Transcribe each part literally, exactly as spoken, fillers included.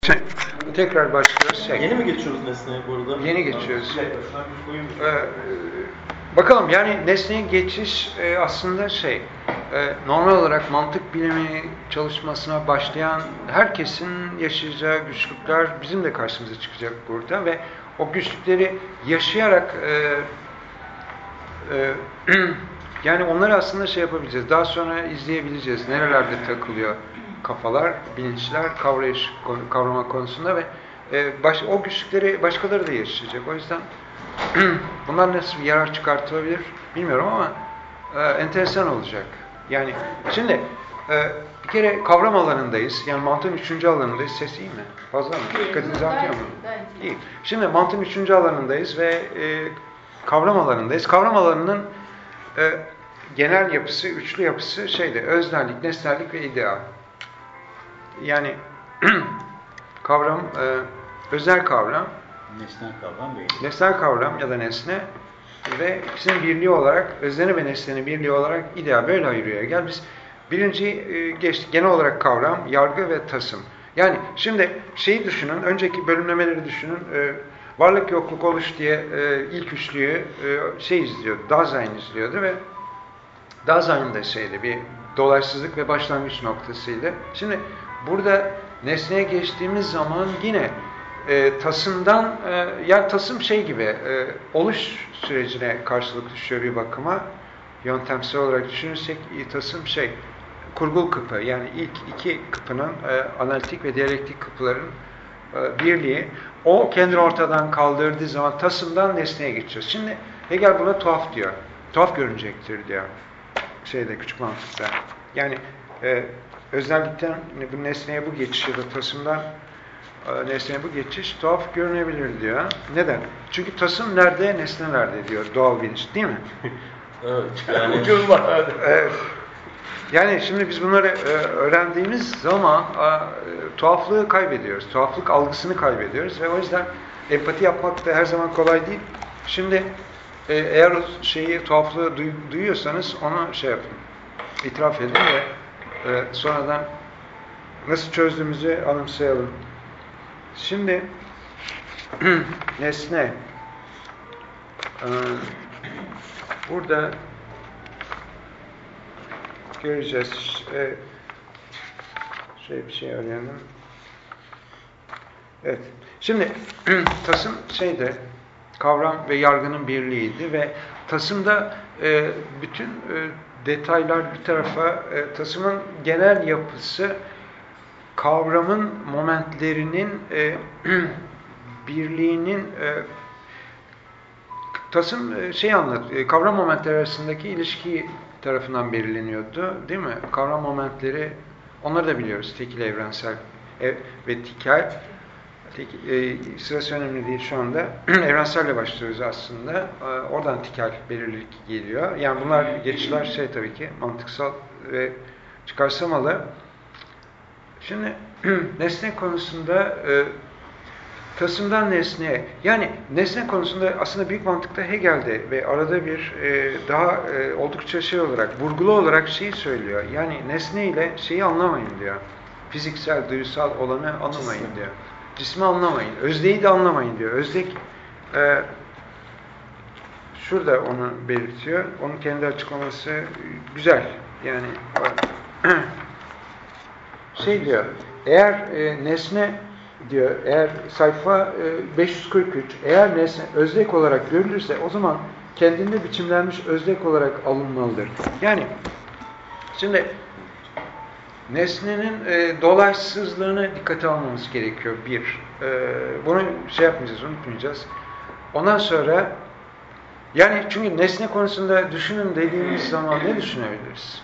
Şey, tekrar başlıyoruz. Şey, Yeni mi geçiyoruz nesneye burada? Yeni geçiyoruz. Ee, bakalım yani nesneye geçiş e, aslında şey e, normal olarak mantık bilimi çalışmasına başlayan herkesin yaşayacağı güçlükler bizim de karşımıza çıkacak burada ve o güçlükleri yaşayarak e, e, yani onları aslında şey yapabileceğiz. Daha sonra izleyebileceğiz. Nerelerde takılıyor kafalar, bilinçler, kavrayış, kavrama konusunda ve e, baş, o güçlükleri başkaları da yaşayacak. O yüzden bunlar nasıl bir yarar çıkartılabilir bilmiyorum ama e, enteresan olacak. Yani şimdi e, bir kere kavram alanındayız. Yani mantığın üçüncü alanındayız. Ses iyi mi? Fazla mı? Dikkatinizi artıyor mu? İyi. Şimdi mantığın üçüncü alanındayız ve e, kavram alanındayız. Kavram alanının e, genel yapısı, üçlü yapısı şeyde öznellik, nesnellik ve idea. Yani kavram, e, özel kavram, Nesnel kavram değil. nesnel kavram ya da nesne ve ikisinin birliği olarak, özneni ve nesnenin birliği olarak idea böyle ayırıyor. Gel biz birinciyi e, geçtik. Genel olarak kavram, yargı ve tasım. Yani şimdi şeyi düşünün, önceki bölümlemeleri düşünün. E, varlık yokluk oluş diye e, ilk üçlüyü e, şey izliyordu, Dasein izliyordu ve Dasein de şeydi, bir dolaysızlık ve başlangıç noktasıydı. Şimdi burada nesneye geçtiğimiz zaman yine e, tasımdan, e, yani tasım şey gibi, e, oluş sürecine karşılık düşüyor bir bakıma. Yöntemsel olarak düşünürsek e, tasım şey, kurgul kıpı, yani ilk iki kıpının, e, analitik ve diyalektik kıpıların e, birliği. O kendini ortadan kaldırdığı zaman tasımdan nesneye geçiyoruz. Şimdi Hegel buna tuhaf diyor. Tuhaf görünecektir diyor. Şeyde, küçük mantıkta. Yani e, özellikten bu nesneye bu geçiş ya da tasımdan e, nesneye bu geçiş tuhaf görünebilir diyor. Neden? Çünkü tasım nerede, nesne nerede diyor doğal bilinç, değil mi? Evet. Yani ucuz var. Evet. Yani şimdi biz bunları e, öğrendiğimiz zaman e, tuhaflığı kaybediyoruz. Tuhaflık algısını kaybediyoruz ve o yüzden empati yapmak da her zaman kolay değil. Şimdi e, eğer o şeyi, tuhaflığı duy, duyuyorsanız onu şey yapın, itiraf edin ve e, sonradan nasıl çözdüğümüzü anımsayalım. Şimdi nesne e, burada göreceğiz. Ee, şöyle bir şey arayalım. Evet. Şimdi tasım şeyde kavram ve yargının birliğiydi ve tasımda e, bütün e, detaylar bir tarafa, e, tasımın genel yapısı kavramın momentlerinin e, birliğinin e, tasım e, şey anlat, e, kavram momentleri arasındaki ilişki tarafından belirleniyordu, değil mi? Kavram momentleri, onları da biliyoruz. Tekil, evrensel ev, ve tikel. Tek, e, sırası önemli değil şu anda. Evrenselle başlıyoruz aslında. E, oradan tikel belirlilik geliyor. Yani bunlar geçişler şey tabii ki mantıksal ve çıkarsamalı. Şimdi nesne konusunda e, tasımdan nesneye, yani nesne konusunda aslında büyük mantıkta Hegel'de ve arada bir e, daha e, oldukça şey olarak, vurgulu olarak şeyi söylüyor. Yani nesne ile şeyi anlamayın diyor. Fiziksel, duysal olanı anlamayın diyor. Cismi anlamayın. Özdeği de anlamayın diyor. Özdek e, şurada onu belirtiyor. Onun kendi açıklaması güzel. Yani şey diyor, eğer e, nesne diyor, eğer sayfa beş yüz kırk üç, eğer nesne özlek olarak görülürse o zaman kendinde biçimlenmiş özlek olarak alınmalıdır. Yani şimdi nesnenin e, dolaysızlığını dikkate almamız gerekiyor bir. E, bunu şey yapmayacağız, unutmayacağız. Ondan sonra yani çünkü nesne konusunda düşünün dediğimiz zaman ne düşünebiliriz?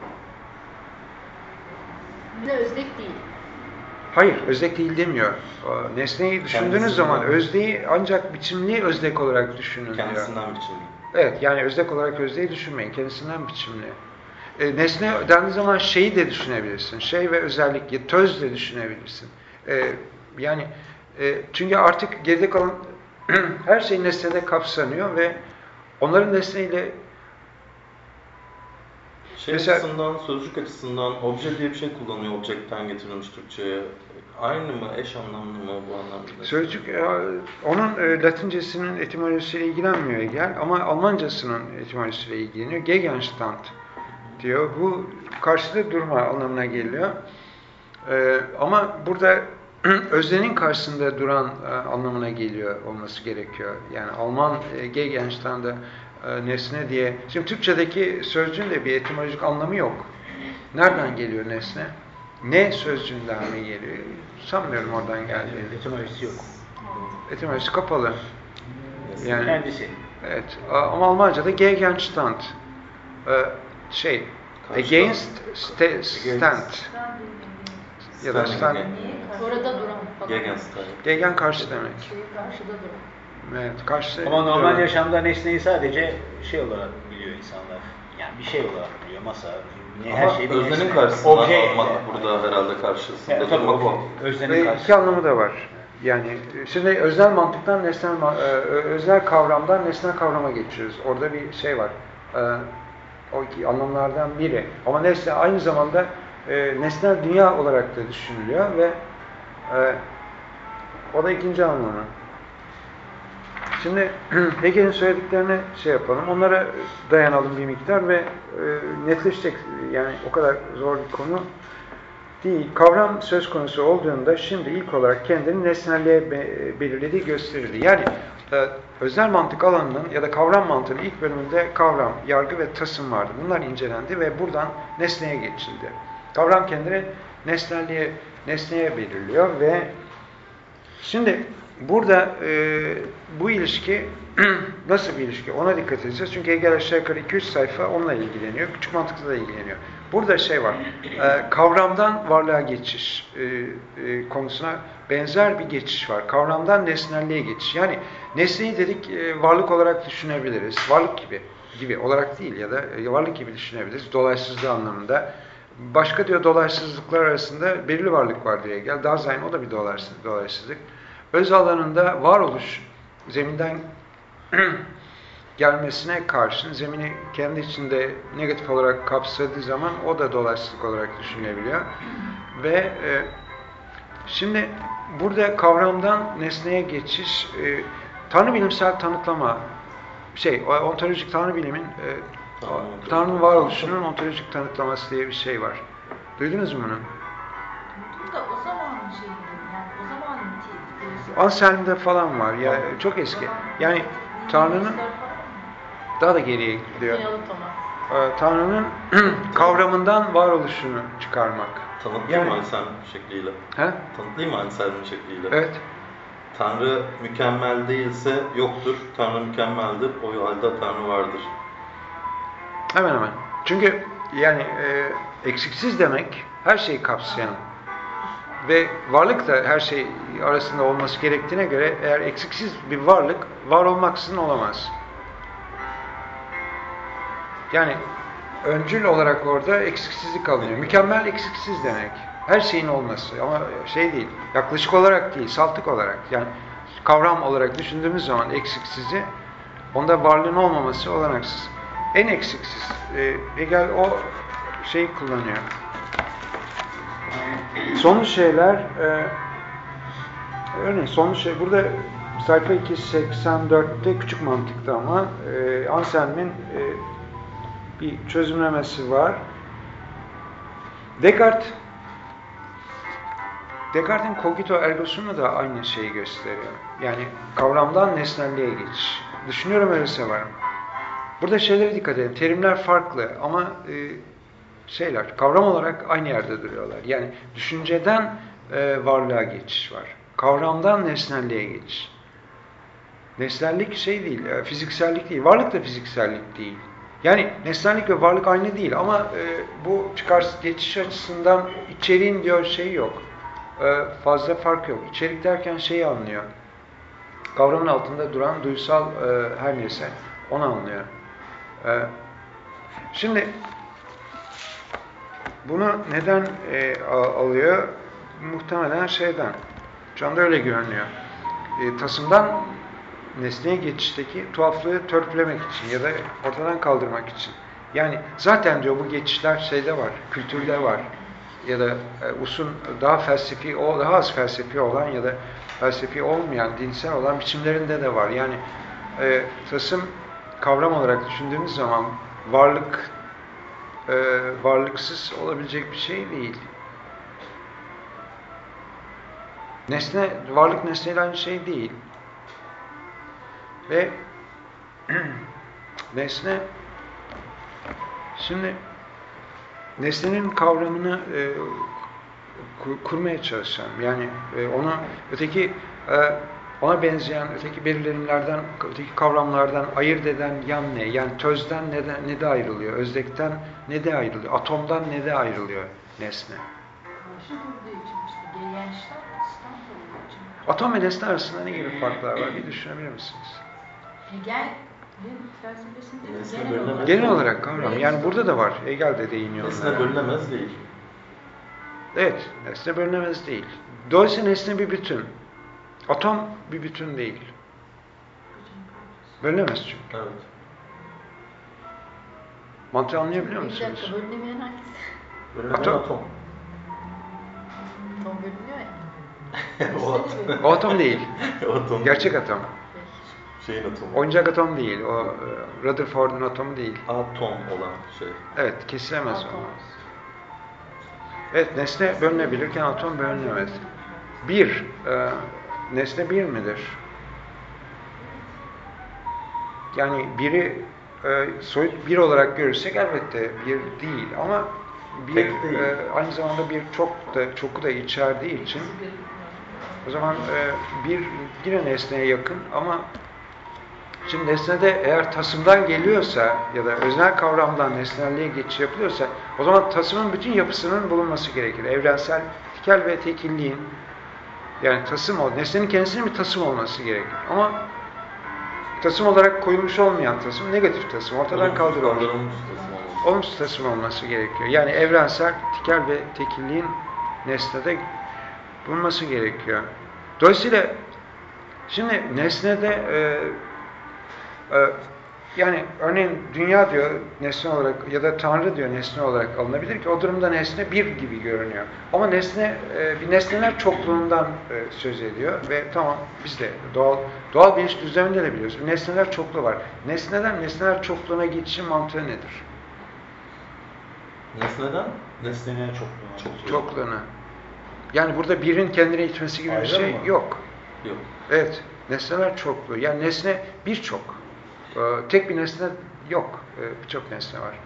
Ne özlek değil. Hayır, özlek değil demiyor. Nesneyi düşündüğünüz Kendisinden, zaman özdeği ancak biçimli özlek olarak düşünün diyor. Kendisinden biçimli. Evet, yani özlek olarak özdeği düşünmeyin. Kendisinden biçimli. E, nesne dendiği zaman şeyi de düşünebilirsin. Şey ve özellik, töz de düşünebilirsin. E, yani e, çünkü artık geride kalan her şey nesnede kapsanıyor ve onların nesneyle Şey Mesela- açısından, sözcük açısından obje diye bir şey kullanıyor, objektten getirilmiş Türkçe'ye. Aynı mı, eş anlamlı mı bu anlamda? Sözcük, e, onun e, Latincesinin etimolojisiyle ilgilenmiyor Hegel ama Almancasının etimolojisiyle ilgileniyor. Gegenstand diyor. Bu karşıda durma anlamına geliyor. E, ama burada öznenin karşısında duran e, anlamına geliyor olması gerekiyor. Yani Alman e, Gegenstand'a e, nesne diye. Şimdi Türkçedeki sözcüğün de bir etimolojik anlamı yok. Nereden geliyor nesne? Ne sözcüğünden mi geliyor? Sanmıyorum oradan geldiğini. Etimolojisi yok. Etimolojisi kapalı. Yani Kendisi. evet. Ama Almanca'da Gegenstand. Ee, şey, Karşıdan. against sta- stand. Ya da stand. Orada duran. Bak, Gegenstand. Gegen karşı demek. şey karşıda duran. Evet, karşı. Ama normal duran. yaşamda nesneyi sadece şey olarak biliyor insanlar. Yani bir şey olarak biliyor. Masa, ne, her Ama şey bir öznenin nesne. karşısında Obje, almak yani. burada herhalde karşısında Yani, tabii durmak obje. o. Öznenin Ve iki karşısında. anlamı da var. Yani şimdi öznel mantıktan nesnel ma- e, öznel kavramdan nesnel kavrama geçiyoruz. Orada bir şey var. E, O iki anlamlardan biri. Ama nesne aynı zamanda e, nesnel dünya olarak da düşünülüyor ve e, o da ikinci anlamı. Şimdi Hegel'in söylediklerine şey yapalım. Onlara dayanalım bir miktar ve e, netleşecek. Yani o kadar zor bir konu değil. Kavram söz konusu olduğunda şimdi ilk olarak kendini nesnelliğe be- belirlediği gösterildi. Yani e, öznel mantık alanının ya da kavram mantığının ilk bölümünde kavram, yargı ve tasım vardı. Bunlar incelendi ve buradan nesneye geçildi. Kavram kendini nesnelliğe, nesneye belirliyor ve şimdi burada e, bu ilişki nasıl bir ilişki? Ona dikkat edeceğiz. Çünkü Hegel aşağı yukarı iki üç sayfa onunla ilgileniyor. Küçük mantıkla da ilgileniyor. Burada şey var. E, kavramdan varlığa geçiş e, e, konusuna benzer bir geçiş var. Kavramdan nesnelliğe geçiş. Yani nesneyi dedik e, varlık olarak düşünebiliriz. Varlık gibi gibi olarak değil ya da e, varlık gibi düşünebiliriz. Dolaysızlığı anlamında. Başka diyor dolaysızlıklar arasında belirli varlık var diye Hegel. Dasein o da bir dolaysız, dolaysızlık. Öz alanında varoluş, zeminden gelmesine karşın zemini kendi içinde negatif olarak kapsadığı zaman o da dolaysızlık olarak düşünülebiliyor. Ve e, şimdi burada kavramdan nesneye geçiş, e, tanrı bilimsel tanıtlama, şey, ontolojik tanrı bilimin, e, Tanrı'nın varoluşunun ontolojik tanıtlaması diye bir şey var. Duydunuz mu bunu? Bu da o zamanın şeyi, yani o zamanın teorisi. Anselm'de falan var. Ya çok eski. Yani Tanrı'nın daha da geriye gidiyor. Ee, Tanrı'nın kavramından varoluşunu çıkarmak. Tanıtlayayım Yani- mı Anselm şekliyle? He? Tanıtlayayım mı Anselm'in şekliyle? Evet. Tanrı mükemmel değilse yoktur. Tanrı mükemmeldir. O halde Tanrı vardır. Hemen hemen. Çünkü yani e, eksiksiz demek her şeyi kapsayan ve varlık da her şey arasında olması gerektiğine göre eğer eksiksiz bir varlık var olmaksızın olamaz. Yani öncül olarak orada eksiksizlik alınıyor. Mükemmel eksiksiz demek. Her şeyin olması ama şey değil, yaklaşık olarak değil, saltık olarak. Yani kavram olarak düşündüğümüz zaman eksiksizi, onda varlığın olmaması olanaksız. En eksiksiz. E, Hegel o şeyi kullanıyor. Somut şeyler, e, örneğin somut şey, burada sayfa iki yüz seksen dörtte küçük mantıkta ama e, Anselm'in e, bir çözümlemesi var. Descartes Descartes'in cogito ergosunu da aynı şeyi gösteriyor. Yani kavramdan nesnelliğe geçiş. Düşünüyorum öyleyse varım. Burada şeylere dikkat edin. Terimler farklı ama e, şeyler, kavram olarak aynı yerde duruyorlar. Yani düşünceden e, varlığa geçiş var. Kavramdan nesnelliğe geçiş. Nesnellik şey değil, e, fiziksellik değil. Varlık da fiziksellik değil. Yani nesnellik ve varlık aynı değil ama e, bu çıkar geçiş açısından içeriğin diyor şey yok. E, fazla fark yok. İçerik derken şeyi anlıyor. Kavramın altında duran duysal e, her neyse onu anlıyor. E, şimdi bunu neden e, alıyor? Muhtemelen şeyden. Şu anda öyle görünüyor. E, tasımdan nesneye geçişteki tuhaflığı törpülemek için ya da ortadan kaldırmak için. Yani zaten diyor bu geçişler şeyde var, kültürde var. Ya da e, usun daha felsefi, o daha az felsefi olan ya da felsefi olmayan, dinsel olan biçimlerinde de var. Yani e, tasım kavram olarak düşündüğümüz zaman varlık e, varlıksız olabilecek bir şey değil. Nesne, varlık nesneyle aynı şey değil. Ve nesne, şimdi nesnenin kavramını e, kurmaya çalışacağım. Yani e, onu öteki e, ona benzeyen öteki belirlenimlerden, öteki kavramlardan ayırt eden yan ne? Yani tözden ne de, ne de ayrılıyor? Özdekten ne de ayrılıyor? Atomdan ne de ayrılıyor nesne? Karşı durduğu için işte gençler stand olduğu için. Atom ve nesne arasında ne gibi farklar var? Bir düşünebilir misiniz? Hegel'in felsefesinde Nesne genel bölünemez. olarak. Genel olarak kavram. Yani burada da var. Hegel de değiniyor. Nesne bölünemez değil. Evet, nesne bölünemez değil. Dolayısıyla nesne bir bütün. Atom bir bütün değil. Bölünemez çünkü. Evet. Mantığı anlayabiliyor Bir musunuz? dakika, bölünemeyen hangisi? Bölünemeyen Atom. atom. Tom bölünüyor ya. O Nesne de atom. bölünüyor. O atom değil. O atom. Gerçek atom. Şeyin atomu. Oyuncak atom değil. O e, Rutherford'un atomu değil. Atom olan şey. Evet, kesilemez Atom. o. Evet, nesne bölünebilirken atom bölünemez. Bir, e, nesne bir midir? Yani biri e, soyut bir olarak görürsek elbette bir değil ama bir Tek değil. e, aynı zamanda bir çok da çoku da içerdiği için o zaman e, bir yine nesneye yakın ama şimdi nesnede eğer tasımdan geliyorsa ya da öznel kavramdan nesnelliğe geçiş yapılıyorsa o zaman tasımın bütün yapısının bulunması gerekir. Evrensel, tikel ve tekilliğin yani tasım ol, nesnenin kendisinin bir tasım olması gerekir. Ama tasım olarak koyulmuş olmayan tasım, negatif tasım, ortadan kaldırılmış. Kaldırılmış tasım olmuş. Olumsuz tasım olması gerekiyor. Yani evrensel, tikel ve tekilliğin nesnede bulunması gerekiyor. Dolayısıyla şimdi nesnede e, e, yani örneğin dünya diyor nesne olarak ya da Tanrı diyor nesne olarak alınabilir ki o durumda nesne bir gibi görünüyor. Ama nesne e, bir nesneler çokluğundan e, söz ediyor ve tamam biz de doğal doğal bilinç düzleminde de biliyoruz. Nesneler çokluğu var. Nesneden nesneler çokluğuna geçişin mantığı nedir? Nesneden? Nesnenin çokluğuna. Çok- Çokluğuna. Yani burada birin kendine itmesi gibi bir Ayrı şey mı? yok. Yok. Evet. Nesneler çokluğu. Yani nesne birçok. Ee, tek bir nesne yok. Ee, birçok nesne var.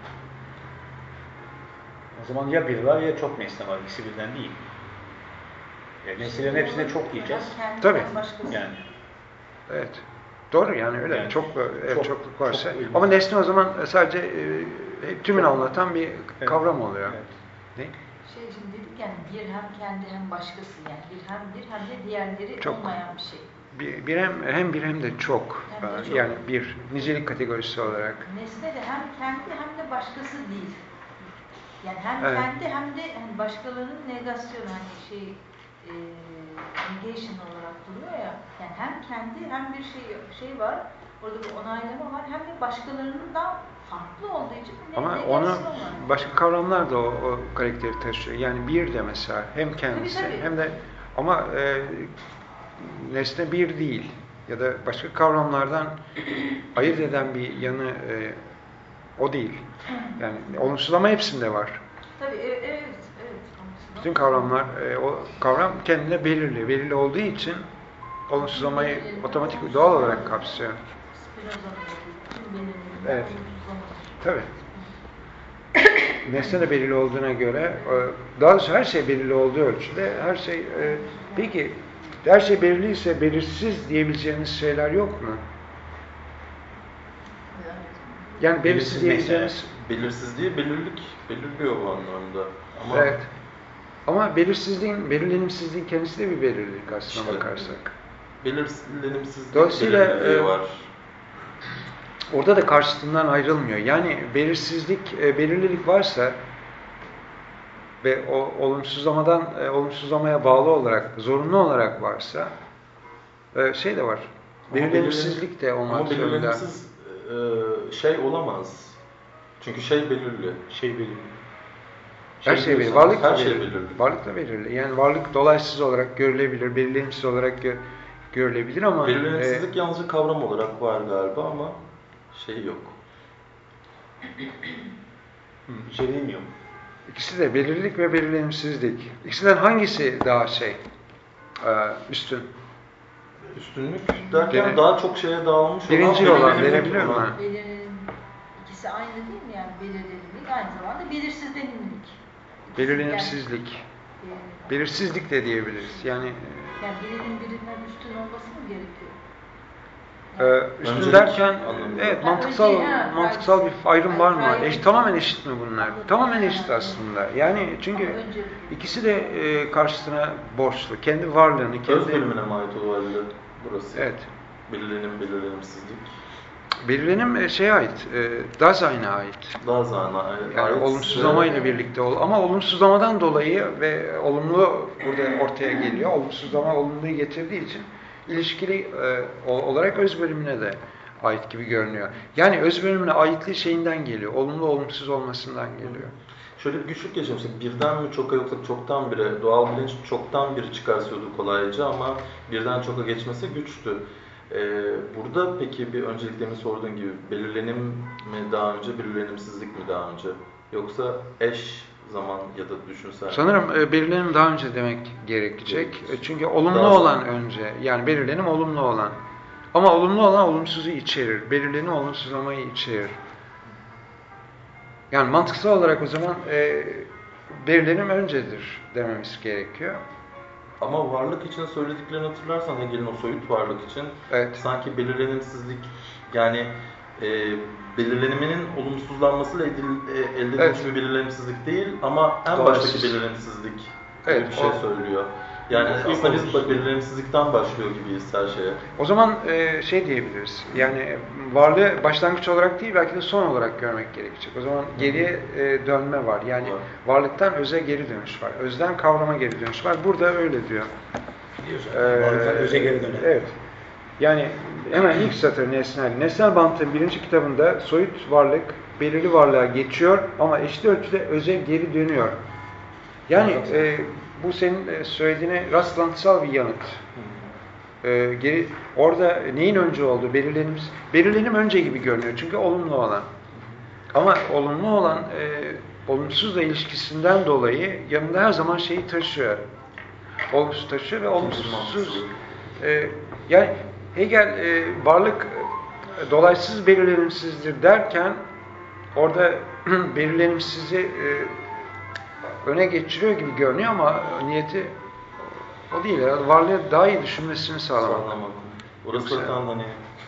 O zaman ya bir var ya çok nesne var. İkisi birden değil. E, nesnelerin hepsine çok diyeceğiz. Kendinden Tabii. başkası. Yani Evet. Doğru yani öyle. Yani çok, evet, çok- çokluk varsa. çok ilginç. Ama nesne o zaman sadece e, tümünü anlatan bir Evet. kavram oluyor. Evet. Ne? Şey şimdi dedik yani bir hem kendi hem başkası yani bir hem bir hem de diğerleri Çok. olmayan bir şey. Bir, bir hem, hem bir hem de çok. Hem de Ee, çok. Yani bir nicelik kategorisi olarak. Nesne de hem kendi hem de başkası değil. Yani hem Evet. kendi hem de hani başkalarının negasyonu hani şey e, negation olarak duruyor ya. Yani hem kendi hem bir şey şey var. Orada bir onaylama var. Hem de başkalarından farklı olduğu için bir Ama negasyon onu var. başka kavramlar da o, o karakteri taşıyor. Yani bir de mesela hem kendisi Tabii, tabii. hem de ama e, nesne bir değil ya da başka kavramlardan ayırt eden bir yanı e, o değil. Yani olumsuzlama hepsinde var. Tabii evet evet. evet. Bütün kavramlar e, o kavram kendine belirli. Belirli olduğu için olumsuzlamayı otomatik doğal olarak kapsıyor. Evet. Tabii. Nesne de belirli olduğuna göre, daha doğrusu her şey belirli olduğu ölçüde, her şey, e, peki her şey belirliyse belirsiz diyebileceğiniz şeyler yok mu? Yani belirsiz diyebileceğiniz... Belirsizliği belirlik belirliyor bu anlamda. Ama Evet. Ama belirsizliğin, belirlenimsizliğin kendisi de bir belirlilik aslına İşte. bakarsak. belirsizlik Dolayısıyla, belirliliği e, var. Orada da karşıtından ayrılmıyor. Yani belirsizlik, e, belirlilik varsa ve o olumsuzlamadan e, olumsuzlamaya bağlı olarak, zorunlu olarak varsa e, şey de var. Ama Belirlenimsizlik de olmak Ama zorunda. belirlenimsiz e, şey olamaz. Çünkü şey belirli. Şey belirli. Her şey belirli. diyorsan, Varlık da her şey belirli. belirli. Varlık da belirli. Yani varlık dolaysız olarak görülebilir, belirlenimsiz olarak gö görülebilir ama Belirlenemsizlik e, yalnızca kavram olarak var galiba ama şey yok. İçeriğim yok. ikisi de belirlilik ve belirlenimsizlik. İkisinden hangisi daha şey e, üstün? Üstünlük derken Biri- daha çok şeye dağılmış Birinci olan, olan belirlenimlik verebiliyor olan. mu? Belirlenim, ikisi aynı değil mi yani belirlenimlik aynı zamanda belirsizlenimlik. İkisi Belirlenimsizlik. Yani, e, Belirsizlik de diyebiliriz. Yani yani birinin birinden üstün olması mı gerekiyor? e, üstün Öncelik derken anlamında. evet Yani mantıksal önce- ha, mantıksal bir ayrım var mı? ayrım. Eş, tamamen eşit mi bunlar? Anladım. Tamamen eşit aslında. Yani çünkü Ama önce- ikisi de e, karşısına borçlu. Kendi varlığını, Öz kendi bölümüne mi ait olabilir burası? evet. Belirlenim, belirlenimsizlik. Belirlenim e, şeye ait, e, Daseyn'e ait. Daha zana. Yani olumsuzlama ile birlikte ol. Ama olumsuzlamadan dolayı ve olumlu burada ortaya geliyor. Olumsuzlama olumluyu getirdiği için ilişkili e, o- olarak öz bölümüne de ait gibi görünüyor. Yani öz bölümüne aitliği şeyinden geliyor. Olumlu olumsuz olmasından geliyor. Şöyle bir güçlük yaşamıştık. Birden mi çoka yoksa çoktan bire. Doğal bilinç çoktan biri çıkarsıyordu kolayca ama birden çoka geçmesi güçtü. Ee, burada peki bir öncelik demin sorduğun gibi belirlenim mi daha önce, belirlenimsizlik mi daha önce? Yoksa eş zaman ya da düşünsel. Sanırım e, belirlenim daha önce demek gerekecek. Gerekir. E, çünkü olumlu Daha olan sonra. önce. Yani belirlenim olumlu olan. Ama olumlu olan olumsuzu içerir. Belirlenim olumsuzlamayı içerir. Yani mantıksal olarak o zaman e, belirlenim öncedir dememiz gerekiyor. Ama varlık için söylediklerini hatırlarsan Hegel'in o soyut varlık için Evet. sanki belirlenimsizlik yani e, belirleniminin olumsuzlanmasıyla edil, e, elde edilmiş Evet. bir belirlenimsizlik değil ama en Dolaysız. baştaki belirlenimsizlik gibi Evet, bir şey o- söylüyor. Yani İlk aslında biz olumsuzluk. belirlenimsizlikten başlıyor gibiyiz her şeye. O zaman e, şey diyebiliriz. Yani varlığı başlangıç olarak değil belki de son olarak görmek gerekecek. O zaman geriye e, dönme var. Yani Var. varlıktan öze geri dönüş var. Özden kavrama geri dönüş var. Burada öyle diyor. Biliyorsun. Ee, Varlıktan öze geri dönen. Evet. Yani hemen ilk satır nesnel. Nesnel Bant'ın birinci kitabında soyut varlık belirli varlığa geçiyor ama eşit ölçüde öze geri dönüyor. Yani e, bu senin e, söylediğine rastlantısal bir yanıt. E, geri, orada neyin önce olduğu belirlenim, belirlenim önce gibi görünüyor çünkü olumlu olan. Ama olumlu olan e, olumsuzla ilişkisinden dolayı yanında her zaman şeyi taşıyor. Olumsuz taşıyor ve olumsuz e, yani Hegel e, varlık e, dolaysız belirlenimsizdir derken orada belirlenimsizi e, öne geçiriyor gibi görünüyor ama niyeti o değil. Yani varlığı daha iyi düşünmesini sağlamak. Sağlamak. Orası Yoksa- zaten hani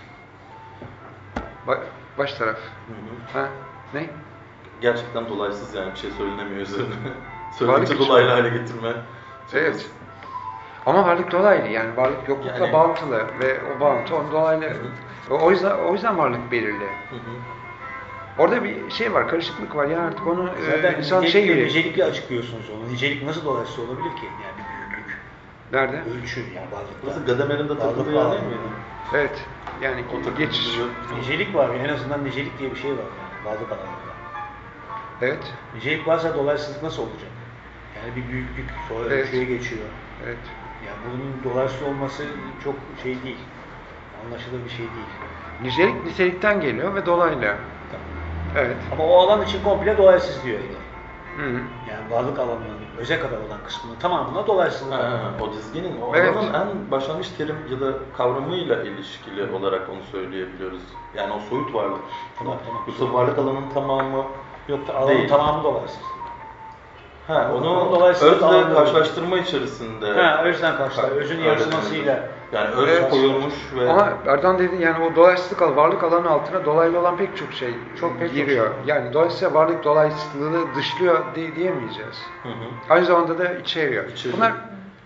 Ba- baş taraf. hı hı. Ha? Ne? gerçekten dolaysız yani bir şey söylenemiyor üzerine. Varlık Söyleyince için- dolaylı hale getirme. Çok Evet. basit. Ama varlık dolaylı yani varlık yoklukla Yani- bağıntılı ve o bağıntı onun dolaylı. O yüzden o yüzden varlık belirli. Hı hı. Orada bir şey var, karışıklık var. Yani artık onu Zaten e, insan nicelikle, şey gibi. nicelikle açıklıyorsunuz onu. Nicelik nasıl dolaysız olabilir ki? Yani bir büyüklük, Nerede? ölçü yani varlıkta. Burası Gadamer'in de takıldığı Varlık yer var. değil miydi? Evet. Yani O takıldığı geçiş. yer- Nicelik var. En azından nicelik diye bir şey var yani varlık alanında. Evet. Nicelik varsa dolaysızlık nasıl olacak? Yani bir büyüklük sonra Evet. ölçüye geçiyor. Evet. Yani bunun dolaysız olması çok şey değil. Anlaşılır bir şey değil. Nicelik nitelikten geliyor ve dolaylı. Evet. Ama o alan için komple dolaysız diyor Hegel. Hı -hı. Yani varlık alanının öze kadar olan kısmının tamamına dolaysızlık var. Ha, o dizginin, o Evet. alanın en başlangıç terim ya da kavramıyla ilişkili olarak onu söyleyebiliyoruz. Yani o soyut varlık. Tamam, tamam. Yoksa varlık alanının tamamı Yok alanın değil. tamamı dolaysız. Ha, Onun onu dolayısıyla özle tamamı- karşılaştırma içerisinde. Ha, özden karşılar. Özün öyle yansımasıyla. denilir. Yani öz Evet. koyulmuş ve Ama Erdoğan dedi yani o dolaysızlık al, varlık alanı altına dolaylı olan pek çok şey Çok pek çok giriyor. Yani dolayısıyla varlık dolaysızlığı dışlıyor diye, diyemeyeceğiz. Hı hı. Aynı zamanda da içeriyor. İçeriyor. Bunlar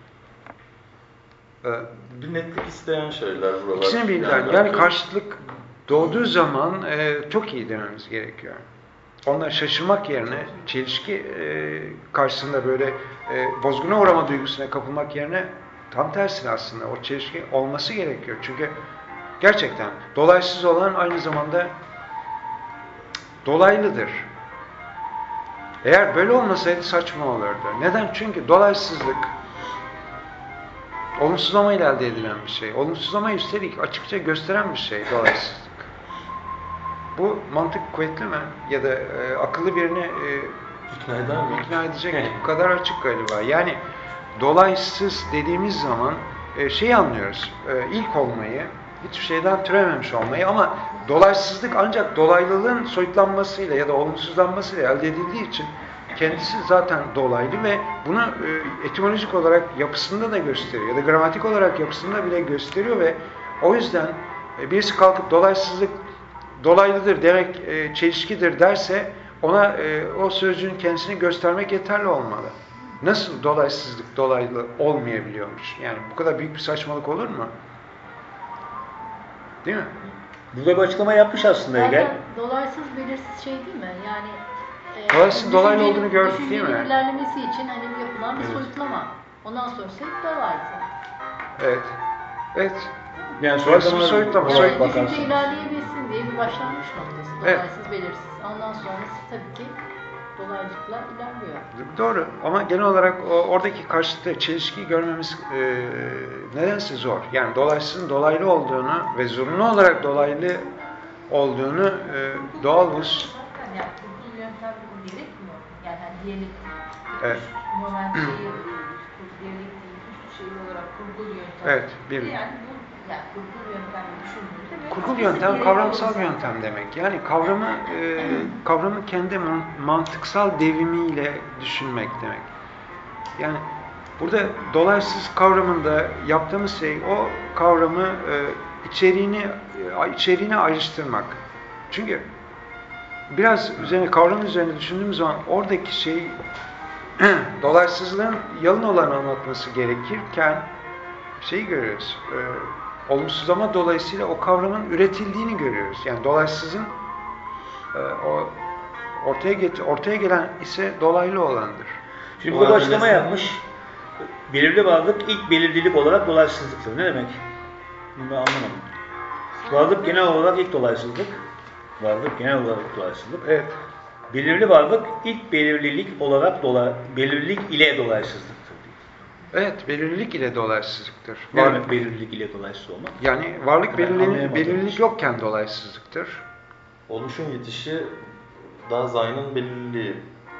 e, bir netlik isteyen şeyler buralar. ikisinin birden yani, belki- karşıtlık doğduğu zaman e, çok iyi dememiz gerekiyor. Ondan şaşırmak yerine çelişki e, karşısında böyle e, bozguna uğrama duygusuna kapılmak yerine tam tersine aslında o çelişki olması gerekiyor. Çünkü gerçekten dolaysız olan aynı zamanda dolaylıdır. Eğer böyle olmasaydı saçma olurdu. Neden? Çünkü dolaysızlık olumsuzlamayla elde edilen bir şey. Olumsuzlamayı üstelik açıkça gösteren bir şey dolaysızlık. Bu mantık kuvvetli mi? Ya da e, akıllı birini e, İkna eder mi? ikna edecek bu kadar açık galiba. Yani dolaysız dediğimiz zaman e, şeyi anlıyoruz. E, ilk olmayı, hiçbir şeyden türememiş olmayı ama dolaysızlık ancak dolaylılığın soyutlanmasıyla ya da olumsuzlanmasıyla elde edildiği için kendisi zaten dolaylı ve bunu e, etimolojik olarak yapısında da gösteriyor ya da gramatik olarak yapısında bile gösteriyor ve o yüzden e, birisi kalkıp dolaysızlık dolaylıdır demek e, çelişkidir derse ona e, o sözcüğün kendisini göstermek yeterli olmalı. Nasıl dolaysızlık dolaylı olmayabiliyormuş? Yani bu kadar büyük bir saçmalık olur mu? Değil mi? Burada bir açıklama yapmış aslında Hegel. Zaten dolaysız belirsiz şey değil mi? Yani e, Dolaysız dolaylı düşüncenin- olduğunu gördük değil mi? düşüncenin ilerlemesi için hani yapılan bir Evet. soyutlama. Ondan sonrası dolaylı. Evet. Evet. Yani Burası bir soyutlama. Yani soyut düşünce bakarsınız. ilerleyebilsin diye bir başlangıç noktası. Evet. Dolaysız belirsiz. Ondan sonrası tabii ki dolaycılıklar ilerliyor. Doğru ama genel olarak o, oradaki karşıtı çelişkiyi görmemiz e, nedense zor. Yani dolaysızın dolaylı olduğunu ve zorunlu olarak dolaylı olduğunu e, doğal buz. Zaten yani kurgulu yöntem bu gerekmiyor. Yani hani diyelim Evet. üç moment şeyi, diyalektiği üç şey olarak kurgulu yöntem. Evet, bir- Yani bu yani kurgulu yöntemi düşündüğümüzde böyle Kurgul bir yöntem gereği kavramsal olur bir zaten. yöntem demek. Yani kavramı e, kavramı kendi man- mantıksal devrimiyle düşünmek demek. Yani burada dolaysız kavramında yaptığımız şey o kavramı e, içeriğini e, içeriğine ayrıştırmak. Çünkü biraz üzerine kavram üzerine düşündüğümüz zaman oradaki şey dolaysızlığın yalın olanı anlatması gerekirken şeyi görüyoruz. E, olumsuzlama dolayısıyla o kavramın üretildiğini görüyoruz. Yani dolaysızın e, o ortaya get ortaya gelen ise dolaylı olandır. Şimdi Bu burada arada açıklama mesela- yapmış. Belirli varlık ilk belirlilik olarak dolaysızlıktır. Ne demek? Bunu ben anlamadım. Varlık genel olarak ilk dolaysızlık. Varlık genel olarak dolaysızlık. Evet. Belirli varlık ilk belirlilik olarak dola, belirlilik ile dolaysızlıktır. Evet, belirlilik ile dolaysızlıktır. Ne Varlık, demek belirlilik ile dolaysız olmak? yani varlık Ben belirli, anlayamadım. belirlilik yokken dolaysızlıktır. Oluşun yetişi Daseyn'in belirliliği.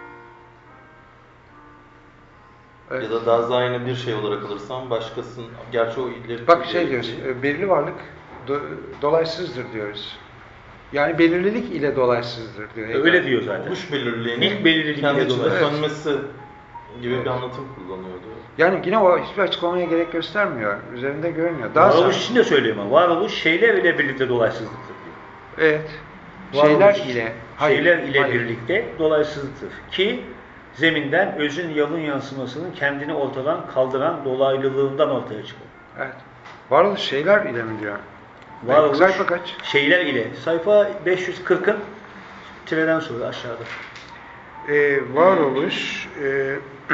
Evet. Ya da Daseyn'i bir şey olarak alırsam başkasının, gerçi o ileri... Bak şey diyoruz, e, belirli varlık do, dolaysızdır diyoruz. Yani belirlilik ile dolaysızdır diyor. Öyle diyor zaten. Oluş belirliliğinin İlk belirliliği kendi ile içinde dolaylı. sönmesi gibi Evet. bir anlatım kullanıyordu. Yani yine o hiçbir açıklamaya gerek göstermiyor. Üzerinde görünüyor. Daha Varoluş sonra- için de söylüyor ama varoluş şeyler ile birlikte dolaysızlıktır diyor. Evet. Şeyler Varoluş, ile. Hayır, şeyler ile hayır. birlikte dolaysızlıktır. Ki zeminden özün yalın yansımasının kendini ortadan kaldıran dolaylılığından ortaya çıkar. Evet. Varoluş şeyler ile mi diyor? Varoluş Sayfa kaç? şeyler ile. Sayfa beş yüz kırkın tireden sonra aşağıda. Ee, varoluş e,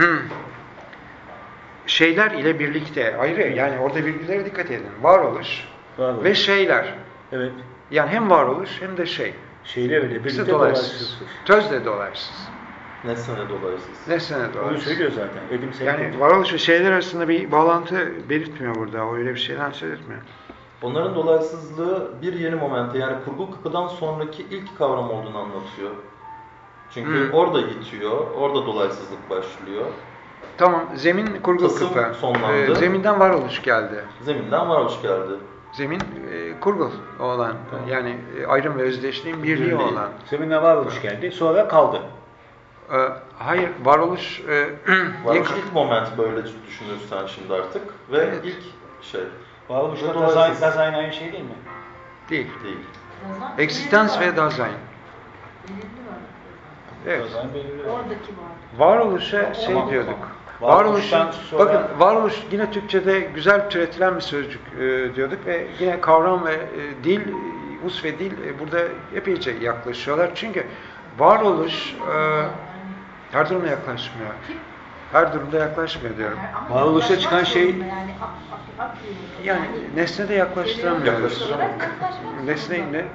şeyler ile birlikte ayrı. Yani orada virgüllere dikkat edin. Varoluş Varoluş. ve şeyler. Evet. Yani hem varoluş hem de şey. Şeyler ile İkisi birlikte dolaysız. dolaysızlıktır. Töz de dolaysız. Nesne dolaysız. Nesne de Onu dolaysız. söylüyor zaten. Edim Selim. Yani varoluş ve şeyler arasında bir bağlantı belirtmiyor burada. O öyle bir şeyden söz etmiyor. Onların dolaysızlığı bir yeni momente, yani kurgu kapıdan sonraki ilk kavram olduğunu anlatıyor. Çünkü Hmm. orada bitiyor, orada dolaysızlık başlıyor. Tamam. Zemin kurgu Tasım kıpı. sonlandı. Ee, zeminden varoluş geldi. Zeminden varoluş geldi. Zemin e, kurgul olan. Tamam. Yani e, ayrım ve özdeşliğin birliği Birliği. olan. Zeminden varoluş geldi. Sonra kaldı. Ee, hayır, varoluş e, Varoluş ilk- ilk moment böyle düşünürsen şimdi artık ve Evet. ilk şey Varoluşla Dolaysız. Dasein, Dasein aynı şey değil mi? değil. değil. Dasein Existans belirli ve var. Dasein. Belirli var. Evet. Dasein belirli. Oradaki var. Varoluşa şey Tamam, diyorduk. tamam. Varoluşun, Varoluştan sonra- bakın varoluş yine Türkçe'de güzel türetilen bir sözcük e, diyorduk ve yine kavram ve e, dil, e, us ve dil e, burada epeyce yaklaşıyorlar. Çünkü varoluş e, her durumda yaklaşmıyor. Her durumda yaklaşmıyor diyorum. Ama Varoluşa yaklaşmak çıkan şey- zorunda Yani, ak, ak, ak diyoruz. Yani nesnede yaklaştıramıyoruz. Yaklaştırarak yaklaşmak zorunda. Nesne ne?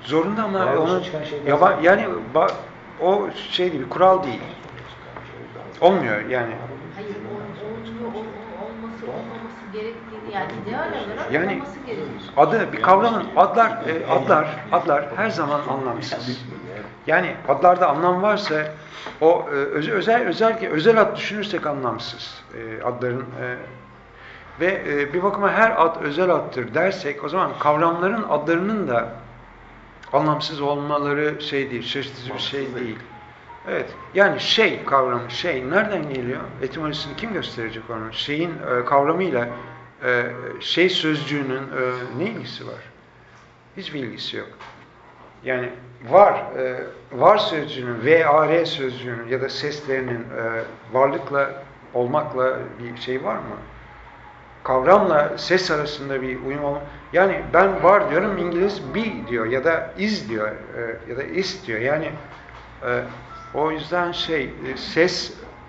Zorunda ama Varoluşa onun çıkan şey yaba, bazen- yani ba, o şey değil, bir kural değil. Olmuyor yani. Hayır, ol- olmuyor, ol- ol- olması, olmaması gerektiğini, yani ideal olarak Yani olması gerekir. adı bir kavramın adlar e, adlar adlar her zaman anlamsız. Yani adlarda anlam varsa o e, öz- özel özel özel ad düşünürsek anlamsız e, adların e, ve e, bir bakıma her ad özel addır dersek o zaman kavramların adlarının da anlamsız olmaları şey değil, şaşırtıcı bir şey değil. Evet. Yani şey kavramı, şey nereden geliyor? Etimolojisini kim gösterecek onu? Şeyin e, kavramıyla e, şey sözcüğünün e, ne ilgisi var? Hiçbir ilgisi yok. Yani var, e, var sözcüğünün, var sözcüğünün ya da seslerinin e, varlıkla, olmakla bir şey var mı? Kavramla ses arasında bir uyum olma. Yani ben var diyorum, İngiliz be diyor ya da is diyor e, ya da is diyor. Yani e, o yüzden şey e, ses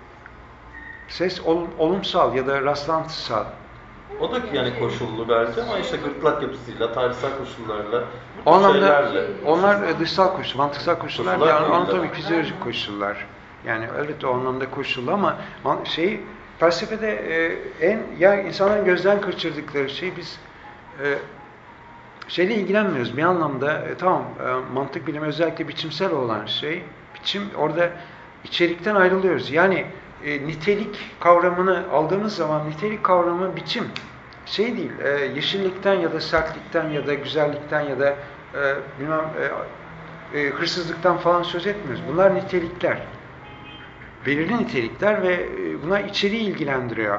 ses ol, olumsal ya da rastlantısal. O da yani koşullu belki ama işte gırtlak yapısıyla, tarihsel koşullarla, O bu anlamda şeylerle. onlar e, dışsal koşul, mantıksal koşullar, Koşullar yani değil, anatomik, evet. fizyolojik koşullar. Yani elbette o anlamda koşullu ama man- şey felsefede e, en ya insanların gözden kaçırdıkları şey biz e, şeyle ilgilenmiyoruz. Bir anlamda e, tamam e, mantık bilimi özellikle biçimsel olan şey, biçim orada içerikten ayrılıyoruz. Yani e, nitelik kavramını aldığımız zaman nitelik kavramı biçim şey değil, e, yeşillikten ya da sertlikten ya da güzellikten ya da e, bilmem e, e, hırsızlıktan falan söz etmiyoruz. Bunlar nitelikler. Belirli nitelikler ve e, bunlar içeriği ilgilendiriyor.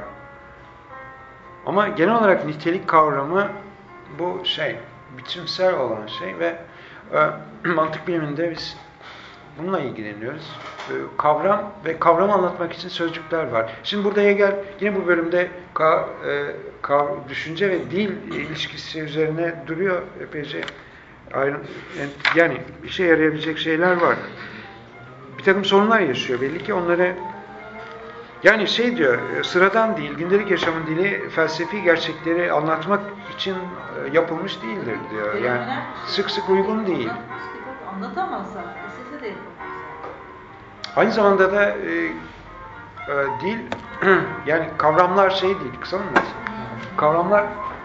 Ama genel olarak nitelik kavramı bu şey, biçimsel olan şey ve e, mantık biliminde biz bununla ilgileniyoruz. E, kavram ve kavramı anlatmak için sözcükler var. Şimdi burada Hegel yine bu bölümde ka, e, ka, düşünce ve dil ilişkisi üzerine duruyor epeyce ayrı, yani işe yarayabilecek şeyler var. Bir takım sorunlar yaşıyor belli ki onları yani şey diyor, sıradan değil, gündelik yaşamın dili felsefi gerçekleri anlatmak için yapılmış değildir diyor. Yani sık sık uygun değil. Anlatamazsa, istese de yapamaz. Aynı zamanda da e, e, dil, yani kavramlar şey değil, kısa mı mesela? Kavramlar...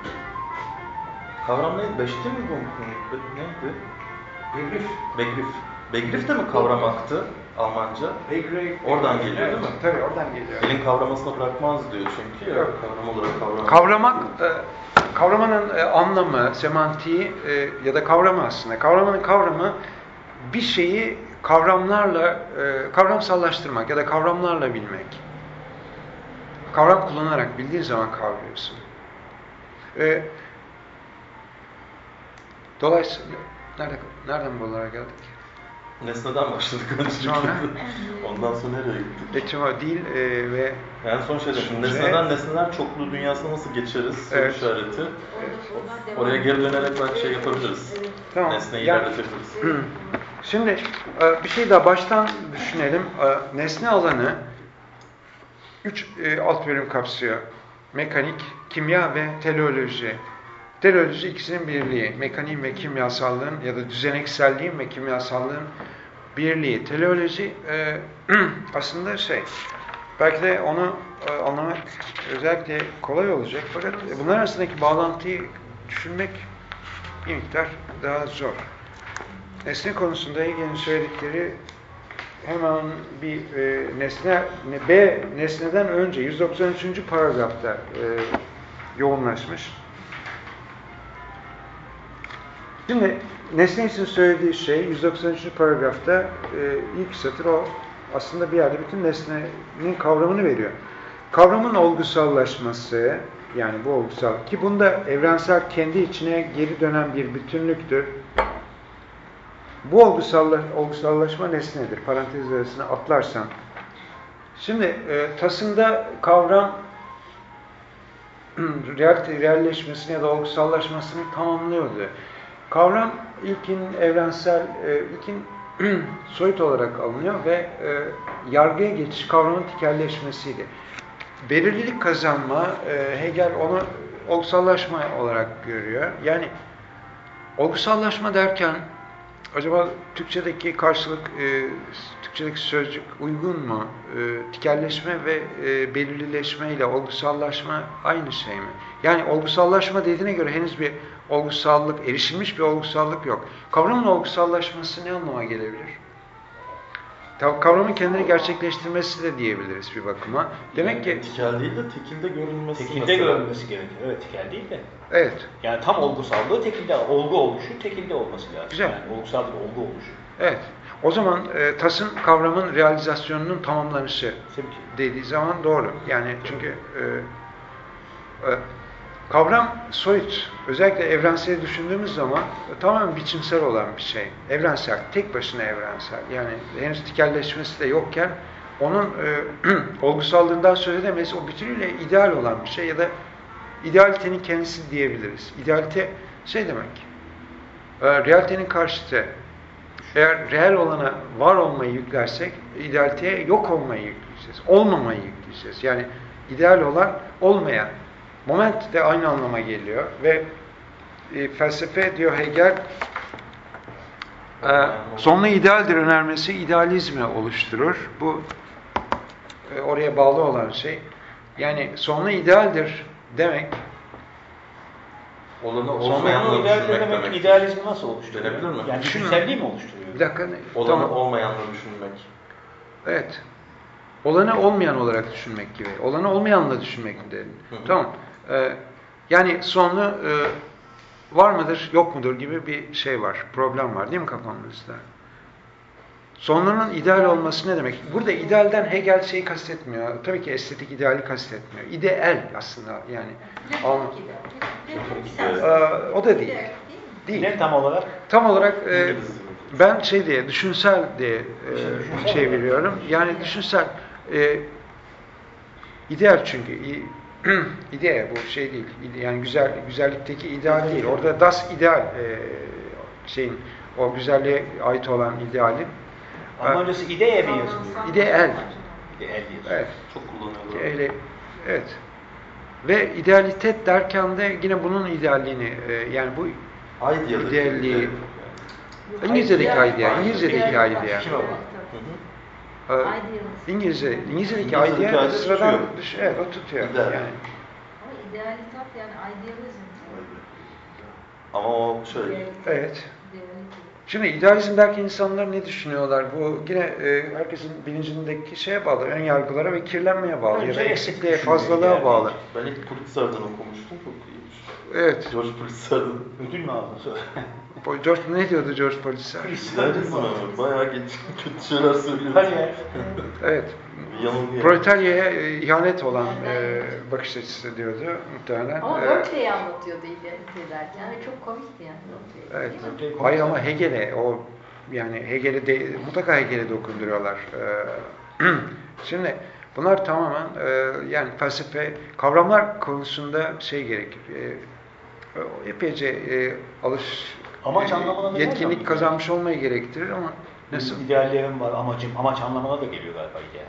Kavram neydi? Beşti mi bu? Neydi? Begrif. Begrif. Begrif de mi kavramaktı Almanca? Begrif. Oradan geliyor değil mi? Tabii oradan geliyor. Elin kavramasına bırakmaz diyor çünkü. Yok. Kavram olarak kavramak. Kavramak, e, kavramanın e, anlamı, semantiği e, ya da kavramı aslında. Kavramanın kavramı bir şeyi kavramlarla, e, kavramsallaştırmak ya da kavramlarla bilmek. Kavram kullanarak bildiğin zaman kavruyorsun. E, dolayısıyla, nerede, nereden buralara geldik? Nesneden başladık önce. Sonra? Ondan sonra nereye gittik? Etimo değil e, ve Yani son şey dedim. Nesneden nesneler çoklu dünyasına nasıl geçeriz? Soru Evet. işareti. Evet. Oraya geri dönerek belki şey yapabiliriz. tamam. Nesneyi Yani- ilerletebiliriz. Şimdi e, bir şey daha baştan düşünelim. E, Nesne alanı üç e, alt bölüm kapsıyor. Mekanik, kimya ve teleoloji. Teleoloji ikisinin birliği. Mekaniğin ve kimyasallığın ya da düzenekselliğin ve kimyasallığın birliği. Teleoloji e, aslında şey, belki de onu e, anlamak özellikle kolay olacak. Fakat bunlar arasındaki bağlantıyı düşünmek bir miktar daha zor. Nesne konusunda Hegel'in söyledikleri hemen bir e, nesne, B nesneden önce yüz doksan üçüncü paragrafta e, yoğunlaşmış. Şimdi nesne için söylediği şey yüz doksan üçüncü paragrafta e, ilk satır o aslında bir yerde bütün nesnenin kavramını veriyor. Kavramın olgusallaşması, yani bu olgusal ki bunda evrensel kendi içine geri dönen bir bütünlüktür. Bu olgusalla, olgusallaşma nesnedir. Parantez arasına atlarsam. Şimdi e, tasında kavram realite, realleşmesini ya da olgusallaşmasını tamamlıyordu. Kavram ilkin evrensel, e, ilkin soyut olarak alınıyor ve e, yargıya geçiş kavramın tikelleşmesiydi. Belirlilik kazanma, e, Hegel onu olgusallaşma olarak görüyor. Yani olgusallaşma derken acaba Türkçedeki karşılık, e, Türkçedeki sözcük uygun mu? E, tikelleşme ve e, belirlileşme ile olgusallaşma aynı şey mi? Yani olgusallaşma dediğine göre henüz bir olgusallık, erişilmiş bir olgusallık yok. Kavramın olgusallaşması ne anlama gelebilir? Kavramın kendini gerçekleştirmesi de diyebiliriz bir bakıma. Demek ki tikel değil de tekilde görünmesi Tekilde mesela. görünmesi gerekiyor. Evet, tikel değil de. evet. Yani tam olgusallığı tekilde, olgu oluşu tekilde olması lazım. Güzel. Yani olgusal bir olgu oluşu. Evet. O zaman e, tasım kavramın realizasyonunun tamamlanışı Tabii ki. dediği zaman doğru. Yani çünkü e, e, kavram soyut. Özellikle evrensel düşündüğümüz zaman e, tamamen biçimsel olan bir şey. Evrensel. Tek başına evrensel. Yani henüz tikelleşmesi de yokken onun e, olgusallığından söz edemeyiz. O bütünüyle ideal olan bir şey ya da idealitenin kendisi diyebiliriz. İdealite şey demek. E, realitenin karşıtı. Eğer reel olana var olmayı yüklersek, idealiteye yok olmayı yükleyeceğiz. Olmamayı yükleyeceğiz. Yani ideal olan olmayan. Moment de aynı anlama geliyor. Ve e, felsefe diyor Hegel, e, sonlu idealdir önermesi idealizmi oluşturur. Bu e, oraya bağlı olan şey. Yani sonlu idealdir demek, Olanı Sonlu olmayanla ideal düşünmek demek, demek. idealizmi nasıl oluşturuyor? Denebilir mi? Yani Düşünün. düşünselliği mi oluşturuyor? bir dakika. Olanı Tamam. olmayanla düşünmek. Evet. Olanı olmayan olarak düşünmek gibi. Olanı olmayanla düşünmek de. Hı hı. Tamam. Ee, yani sonlu e, var mıdır, yok mudur gibi bir şey var. Problem var değil mi kafamızda? Sonlunun ideal olması ne demek? Burada idealden Hegel şeyi kastetmiyor. Tabii ki estetik ideali kastetmiyor. İdeal aslında yani. Ama, e, o da değil. Değil. Ne tam olarak? Tam olarak e, İngiliz. ben şey diye, düşünsel diye e, Düşünsel çeviriyorum. Yani düşünsel, e, ideal çünkü. İ, idea bu şey değil. Yani güzel güzellikteki ideal değil. Orada das ideal e, şeyin, o güzelliğe ait olan idealin. Almancası ideye mi yazılıyor? İdeal. İdeal yazıyor. Evet. Çok kullanıyorlar. Öyle, evet. Ve idealitet derken de yine bunun idealliğini, e, yani bu Ideal. idealliği, İngilizce'deki idea, İngilizce'deki idea. Kim ama? Ee, İngilizce, İngilizce'deki İngilizce'deki idea idea sıradan tutuyor. dışı, evet o tutuyor. İdeal. Yani. Ama idealitat yani idealizm. Ama o şey, Evet. Şimdi idealizm derken insanlar ne düşünüyorlar? Bu yine e, herkesin bilincindeki şeye bağlı, ön yargılara ve kirlenmeye bağlı ya da Önce eksikliğe, düşünüyor fazlalığa yani. bağlı. ben ilk Pulitzer'dan okumuştum, çok iyiymiş. Evet. George Pulitzer'dan. Ödül mü aldın sonra? Bu George, ne diyordu George Pulitzer? İdealizm ama bayağı geç, kötü şeyler söylüyor. Hadi ya. Evet. Yanılıyor. Proletaryaya e, ihanet olan e, bakış açısı diyordu muhtemelen. Ama E, Berkeley'i anlatıyordu idealite derken ve çok komikti yani. Evet. Değil mi? Hayır ama Hegel'e o yani Hegel'e de mutlaka Hegel'e dokunduruyorlar. Ee, şimdi bunlar tamamen e, yani felsefe kavramlar konusunda şey gerekir. E, epeyce e, alış Amaç e, anlamına da yetkinlik gelmiyor. kazanmış olmayı gerektirir ama nasıl? İdeallerim var, amacım. Amaç anlamına da geliyor galiba ideal.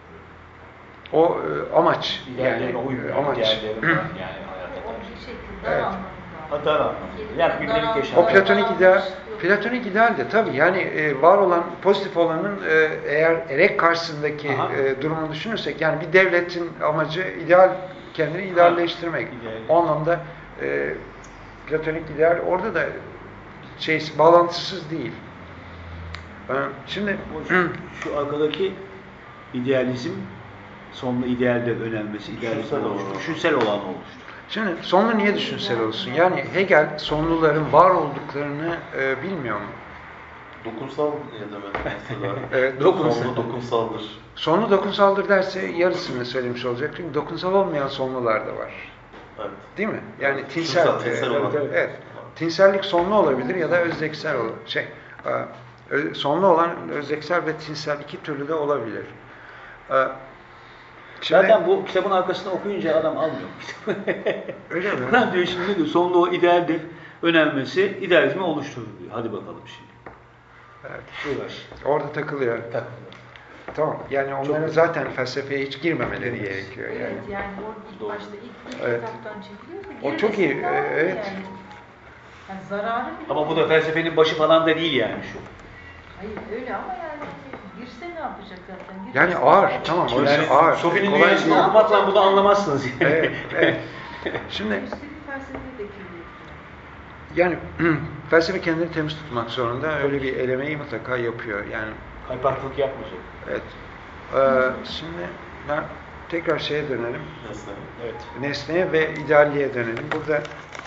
O e, amaç yani İdeallerime uymuyor. e, amaç. İdeallerim var yani hayatta O karşı. bir şekilde Evet. anlamında. Hatta anlamında. Yani gündelik yaşam. O platonik ideal, platonik ideal de tabii yani e, var olan, pozitif olanın e, eğer erek karşısındaki Aha. e, durumunu düşünürsek yani bir devletin amacı ideal, kendini idealleştirmek. İdeal. O anlamda e, platonik ideal orada da şey bağlantısız değil. E, şimdi O şu, şu arkadaki idealizm, sonlu idealde önermesi, idealizm Düşünsel oluştu. olan. Düşünsel olan oluştu. şimdi sonlu niye düşünsel olsun? Yani Hegel sonluların var olduklarını e, bilmiyor mu? Dokunsal ne demek mesela? Evet, Dokunsal. dokunsal. dokunsaldır. Sonlu dokunsaldır derse yarısını söylemiş olacak. Çünkü dokunsal olmayan sonlular da var. Evet. Değil mi? Yani tinsel. Tinsel, tinsel e, olan. evet, evet. Tinsellik sonlu olabilir ya da özdeksel olur. Şey, e, ö- sonlu olan özdeksel ve tinsel iki türlü de olabilir. E, şimdi- Zaten bu kitabın arkasını okuyunca adam almıyor. Öyle mi? Lan diyor şimdi ne diyor? Sonlu o idealdir önermesi idealizmi oluşturur diyor. Hadi bakalım şimdi. Evet. Uğraş. Orada takılıyor. Takılıyor. Tamam. Yani onların Çok- zaten felsefeye hiç girmemeleri gerekiyor. Evet Yani. yani o ilk Doğru. başta ilk, ilk Evet. kitaptan çekiliyorsa O çok iyi, girmesi lazım evet. yani. Yani zararı bile. Ama bu da felsefenin başı falan da değil yani şu. Hayır öyle ama yani girse ne yapacak zaten? Girse Yani ne ağır, yapacak? tamam Şimdi orası yani ağır. Sophie'nin Kolay dünyasını değil. okumakla bunu anlamazsınız yani. Evet, evet. Şimdi Üstelik felsefeyi de kirletiyor. yani felsefe kendini temiz tutmak zorunda. Öyle bir elemeyi mutlaka yapıyor. Yani Kaypaklılık yapmayacak. evet. Ee, şimdi ben tekrar şeye dönelim. Nesne. Evet. Nesneye ve idealliğe dönelim. Burada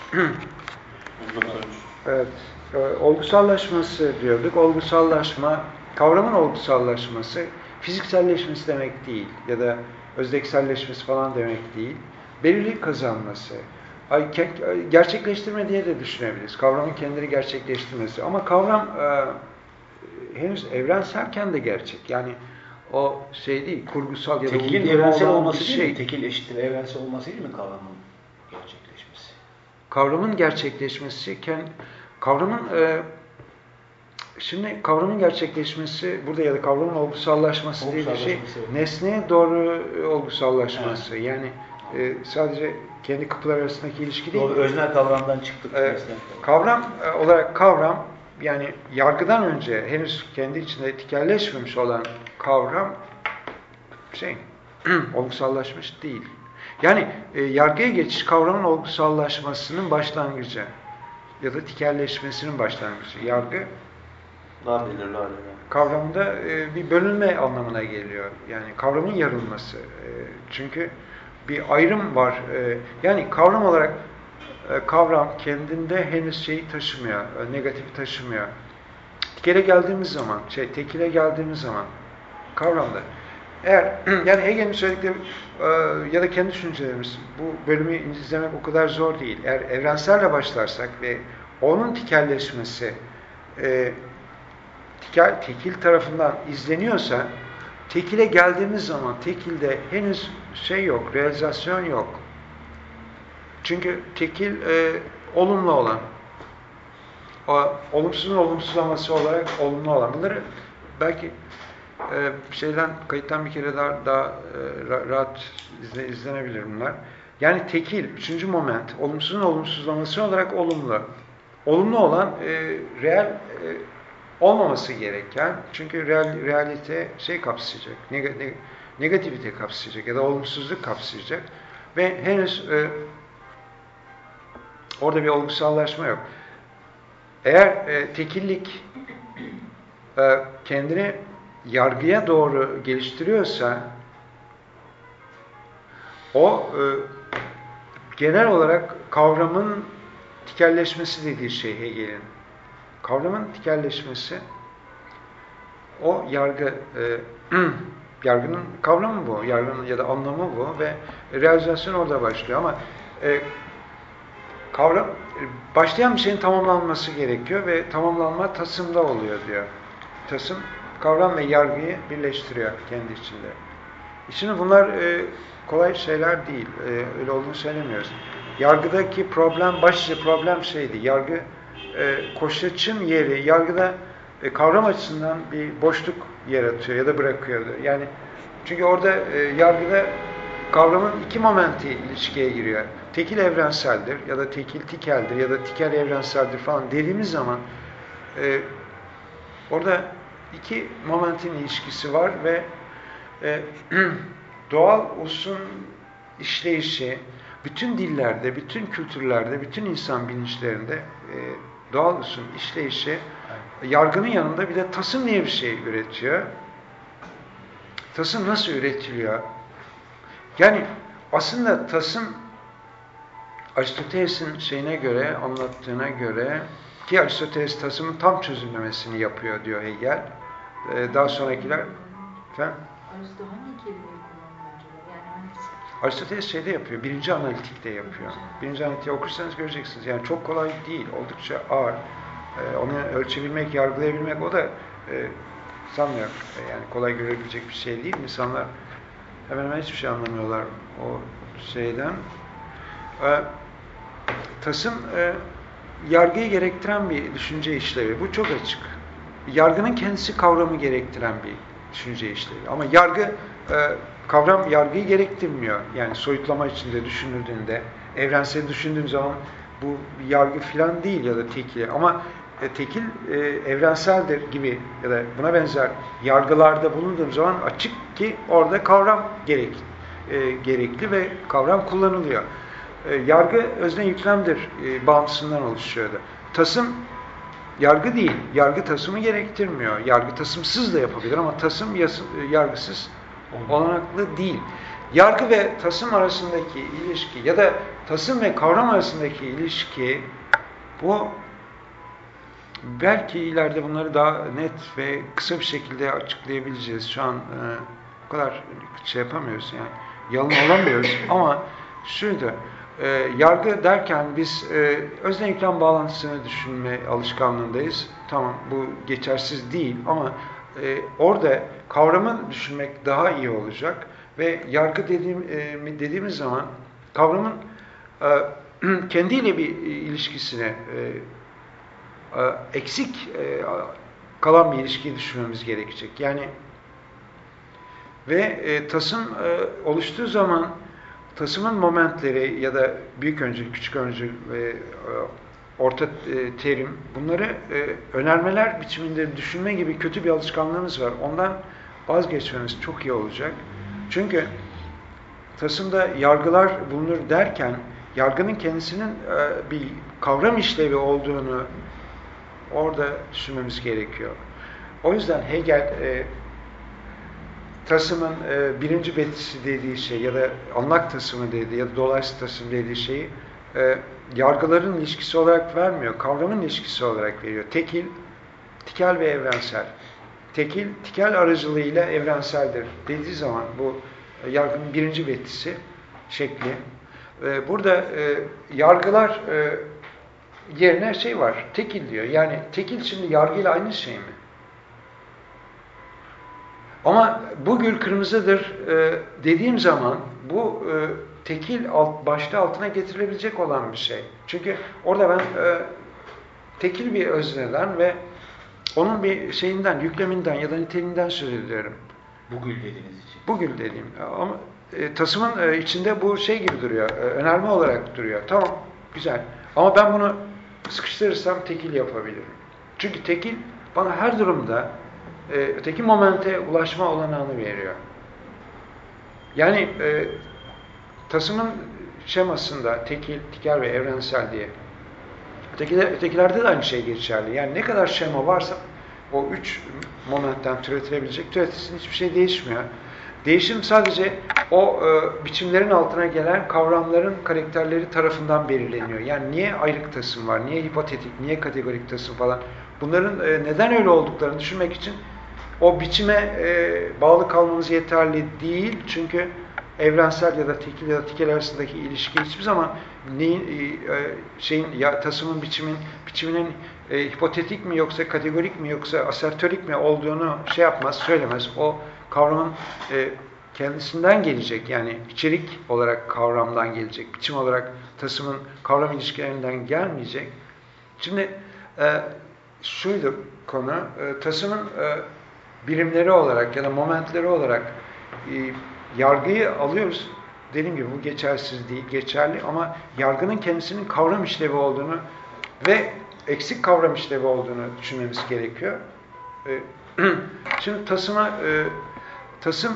yüz doksan üç. evet, e, olgusallaşması diyorduk. Olgusallaşma, kavramın olgusallaşması fizikselleşmesi demek değil ya da özdekselleşmesi falan demek değil. Belirlilik kazanması, ay, ke- gerçekleştirme diye de düşünebiliriz. Kavramın kendini gerçekleştirmesi. Ama kavram e, henüz evrenselken de gerçek. Yani o şey değil, kurgusal ya da Tekilin uydurma evrensel olan olması bir değil şey. mi? Tekil eşittir evrensel olması değil mi kavramın gerçekleşmesi? Kavramın gerçekleşmesi, kavramın e, şimdi kavramın gerçekleşmesi burada ya da kavramın olgusallaşması diye bir şey, Olgusallaşması, evet. nesneye doğru olgusallaşması. Yani e, sadece kendi kıpılar arasındaki ilişki değil. Doğru, öznel kavramdan çıktık. E, nesnel kavram. kavram e, olarak kavram, yani yargıdan önce henüz kendi içinde tikelleşmemiş olan kavram şey olgusallaşmış değil. Yani e, yargıya geçiş kavramın olgusallaşmasının başlangıcı ya da tikelleşmesinin başlangıcı. Yargı Daha belirli hale. kavramda e, bir bölünme anlamına geliyor. Yani kavramın yarılması. E, çünkü bir ayrım var. E, yani kavram olarak e, kavram kendinde henüz şeyi taşımıyor, e, negatifi taşımıyor. Tekile geldiğimiz zaman, şey tekile geldiğimiz zaman kavramda eğer yani Hegel'in söyledikleri e, ya da kendi düşüncelerimiz bu bölümü izlemek o kadar zor değil. Eğer evrenselle başlarsak ve onun tikelleşmesi e, tikel, tekil tarafından izleniyorsa tekile geldiğimiz zaman tekilde henüz şey yok, realizasyon yok. Çünkü tekil e, olumlu olan, o, olumsuzun olumsuzlaması olarak olumlu olan. Bunları belki e, şeyden kayıttan bir kere daha, daha e, rahat izle, izlenebilir bunlar. Yani tekil, üçüncü moment, olumsuzun olumsuzlaması olarak olumlu. Olumlu olan e, reel e, olmaması gereken, çünkü real, realite şey kapsayacak, neg neg negativite kapsayacak ya da olumsuzluk kapsayacak ve henüz e, orada bir olgusallaşma yok. Eğer e, tekillik e, kendini yargıya doğru geliştiriyorsa o e, genel olarak kavramın tikelleşmesi dediği şey Hegel'in. Kavramın tikelleşmesi o yargı e, yargının kavramı bu. Yargının ya da anlamı bu ve realizasyon orada başlıyor ama e, kavram başlayan bir şeyin tamamlanması gerekiyor ve tamamlanma tasımda oluyor diyor. Tasım kavram ve yargıyı birleştiriyor kendi içinde. Şimdi bunlar e, kolay şeyler değil. E, öyle olduğunu söylemiyoruz. Yargıdaki problem, başlıca problem şeydi. Yargı e, koşaçın yeri, yargıda e, kavram açısından bir boşluk yaratıyor ya da bırakıyordu. Yani çünkü orada e, yargıda kavramın iki momenti ilişkiye giriyor. Tekil evrenseldir ya da tekil tikeldir ya da tikel evrenseldir falan dediğimiz zaman e, orada iki momentin ilişkisi var ve e, doğal usun işleyişi bütün dillerde, bütün kültürlerde, bütün insan bilinçlerinde e, doğal usun işleyişi yargının yanında bir de tasım diye bir şey üretiyor. Tasım nasıl üretiliyor? Yani aslında tasım Aristoteles'in şeyine göre, anlattığına göre ki Aristoteles tasımın tam çözümlemesini yapıyor diyor Hegel. Ee, daha sonrakiler efendim? Aristo hangi kelimeyi kullanıyor acaba? Yani hangisi? Aristoteles şeyde yapıyor, birinci analitikte yapıyor. Birinci analitiği okursanız göreceksiniz. Yani çok kolay değil, oldukça ağır. Ee, onu ölçebilmek, yargılayabilmek o da e, sanmıyorum. E, yani kolay görebilecek bir şey değil. İnsanlar hemen hemen hiçbir şey anlamıyorlar o şeyden. Ee, tasım e, yargıyı gerektiren bir düşünce işlevi. Bu çok açık. Yargının kendisi kavramı gerektiren bir düşünce işlevi. Ama yargı, e, kavram yargıyı gerektirmiyor. Yani soyutlama içinde düşünüldüğünde, evrensel düşündüğüm zaman bu yargı filan değil ya da tekil. Ama e, tekil e, evrenseldir gibi ya da buna benzer yargılarda bulunduğum zaman açık ki orada kavram gerek, e, gerekli ve kavram kullanılıyor. E, yargı özne yüklemdir e, bağımsızından oluşuyordu. Tasım yargı değil. Yargı tasımı gerektirmiyor. Yargı tasımsız da yapabilir ama tasım yas- yargısız olanaklı değil. Yargı ve tasım arasındaki ilişki ya da tasım ve kavram arasındaki ilişki, bu belki ileride bunları daha net ve kısa bir şekilde açıklayabileceğiz. Şu an e, o kadar şey yapamıyoruz yani. Yalın olamıyoruz ama şuydu. E, yargı derken biz e, özne yüklem bağlantısını düşünme alışkanlığındayız. Tamam, bu geçersiz değil ama e, orada kavramı düşünmek daha iyi olacak ve yargı dediğim, e, dediğimiz zaman kavramın e, kendiyle bir ilişkisine e, e, eksik e, kalan bir ilişkiyi düşünmemiz gerekecek. Yani ve e, tasım e, oluştuğu zaman tasımın momentleri ya da büyük öncül, küçük öncül ve e, orta e, terim, bunları e, önermeler biçiminde düşünme gibi kötü bir alışkanlığımız var. Ondan vazgeçmemiz çok iyi olacak. Çünkü tasımda yargılar bulunur derken yargının kendisinin e, bir kavram işlevi olduğunu orada düşünmemiz gerekiyor. O yüzden Hegel e, tasımın e, birinci betisi dediği şey ya da anlak tasımı dediği ya da dolayısız tasım dediği şeyi e, yargıların ilişkisi olarak vermiyor, kavramın ilişkisi olarak veriyor. Tekil, tikel ve evrensel. Tekil, tikel aracılığıyla evrenseldir dediği zaman bu e, yargının birinci betisi şekli. E, burada e, yargılar e, yerine şey var, tekil diyor. Yani tekil şimdi yargıyla aynı şey mi? Ama bu gül kırmızıdır e, dediğim zaman bu e, tekil alt, başta altına getirilebilecek olan bir şey. Çünkü orada ben e, tekil bir özneden ve onun bir şeyinden, yükleminden ya da niteliğinden söz ediyorum. Bu gül dediğiniz için. Bu gül dediğim. Ama e, tasımın e, içinde bu şey gibi duruyor, e, önerme olarak duruyor. Tamam, güzel. Ama ben bunu sıkıştırırsam tekil yapabilirim. Çünkü tekil bana her durumda e, öteki momente ulaşma olanağını veriyor. Yani e, tasımın şemasında tekil, tikel ve evrensel diye. Ötekiler, ötekilerde de aynı şey geçerli. Yani ne kadar şema varsa o üç momentten türetilebilecek, türetilsin, hiçbir şey değişmiyor. Değişim sadece o e, biçimlerin altına gelen kavramların karakterleri tarafından belirleniyor. Yani niye ayrık tasım var, niye hipotetik, niye kategorik tasım falan. Bunların e, neden öyle olduklarını düşünmek için o biçime e, bağlı kalmamız yeterli değil. Çünkü evrensel ya da tekil ya da tikel arasındaki ilişki hiçbir zaman neyin, e, şeyin ya tasımın biçimin biçiminin e, hipotetik mi yoksa kategorik mi yoksa asertörik mi olduğunu şey yapmaz, söylemez. O kavramın e, kendisinden gelecek, yani içerik olarak kavramdan gelecek, biçim olarak tasımın kavram ilişkilerinden gelmeyecek. Şimdi e, şuydu konu, e, tasımın e, birimleri olarak ya da momentleri olarak e, yargıyı alıyoruz. Dediğim gibi bu geçersiz değil, geçerli ama yargının kendisinin kavram işlevi olduğunu ve eksik kavram işlevi olduğunu düşünmemiz gerekiyor. E, şimdi tasıma e, tasım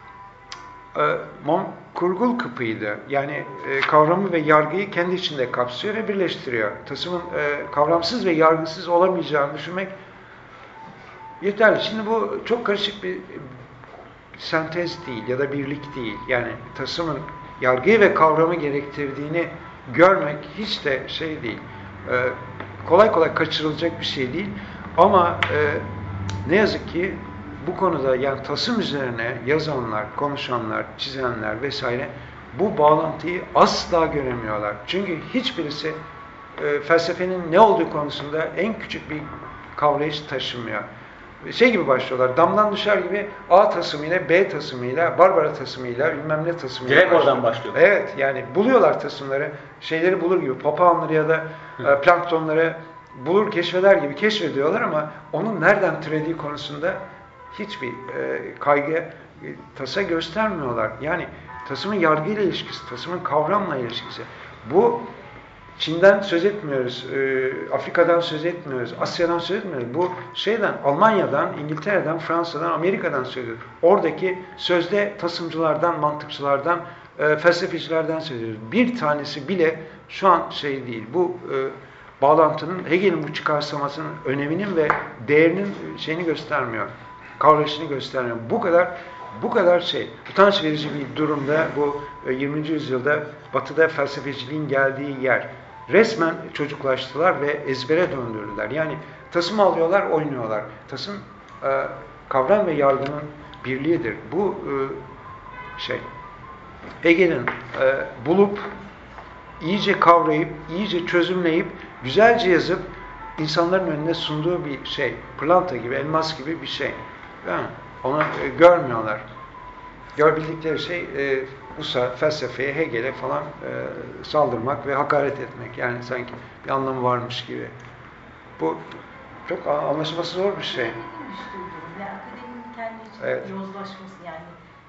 e, mom, kurgul kıpıydı. Yani e, kavramı ve yargıyı kendi içinde kapsıyor ve birleştiriyor. Tasımın e, kavramsız ve yargısız olamayacağını düşünmek yeterli. Şimdi bu çok karışık bir sentez değil ya da birlik değil. Yani tasımın yargıyı ve kavramı gerektirdiğini görmek hiç de şey değil. E, kolay kolay kaçırılacak bir şey değil. Ama e, ne yazık ki bu konuda yani tasım üzerine yazanlar, konuşanlar, çizenler vesaire bu bağlantıyı asla göremiyorlar. Çünkü hiçbirisi e, felsefenin ne olduğu konusunda en küçük bir kavrayış taşımıyor. Şey gibi başlıyorlar, damdan düşer gibi A tasımıyla, B tasımıyla, Barbara tasımıyla, bilmem ne tasımıyla. Direkt oradan başlıyor. Evet, yani buluyorlar tasımları, şeyleri bulur gibi, papağanları ya da e, planktonları bulur, keşfeder gibi keşfediyorlar ama onun nereden türediği konusunda hiçbir e, kaygı, e, tasa göstermiyorlar. Yani tasımın yargıyla ilişkisi, tasımın kavramla ilişkisi. Bu Çin'den söz etmiyoruz, e, Afrika'dan söz etmiyoruz, Asya'dan söz etmiyoruz. Bu şeyden, Almanya'dan, İngiltere'den, Fransa'dan, Amerika'dan söz ediyoruz. Oradaki sözde tasımcılardan, mantıkçılardan, e, felsefecilerden söz ediyoruz. Bir tanesi bile şu an şey değil. Bu e, bağlantının, Hegel'in bu çıkarsamasının öneminin ve değerinin şeyini göstermiyor. Kavrayışını göstermiyor. Bu kadar bu kadar şey, utanç verici bir durumda bu yirminci yüzyılda Batı'da felsefeciliğin geldiği yer. Resmen çocuklaştılar ve ezbere döndürdüler. Yani tasım alıyorlar, oynuyorlar. Tasım e, kavram ve yargının birliğidir. Bu e, şey, Hegel'in e, bulup, iyice kavrayıp, iyice çözümleyip, güzelce yazıp insanların önüne sunduğu bir şey. Pırlanta gibi, elmas gibi bir şey. Değil mi? Onu e, görmüyorlar. Görbildikleri şey e, Usa, felsefeye, Hegel'e falan e, saldırmak ve hakaret etmek. Yani sanki bir anlamı varmış gibi. Bu çok anlaşılması zor bir şey. Yani akademinin kendi içinde Evet. yozlaşması yani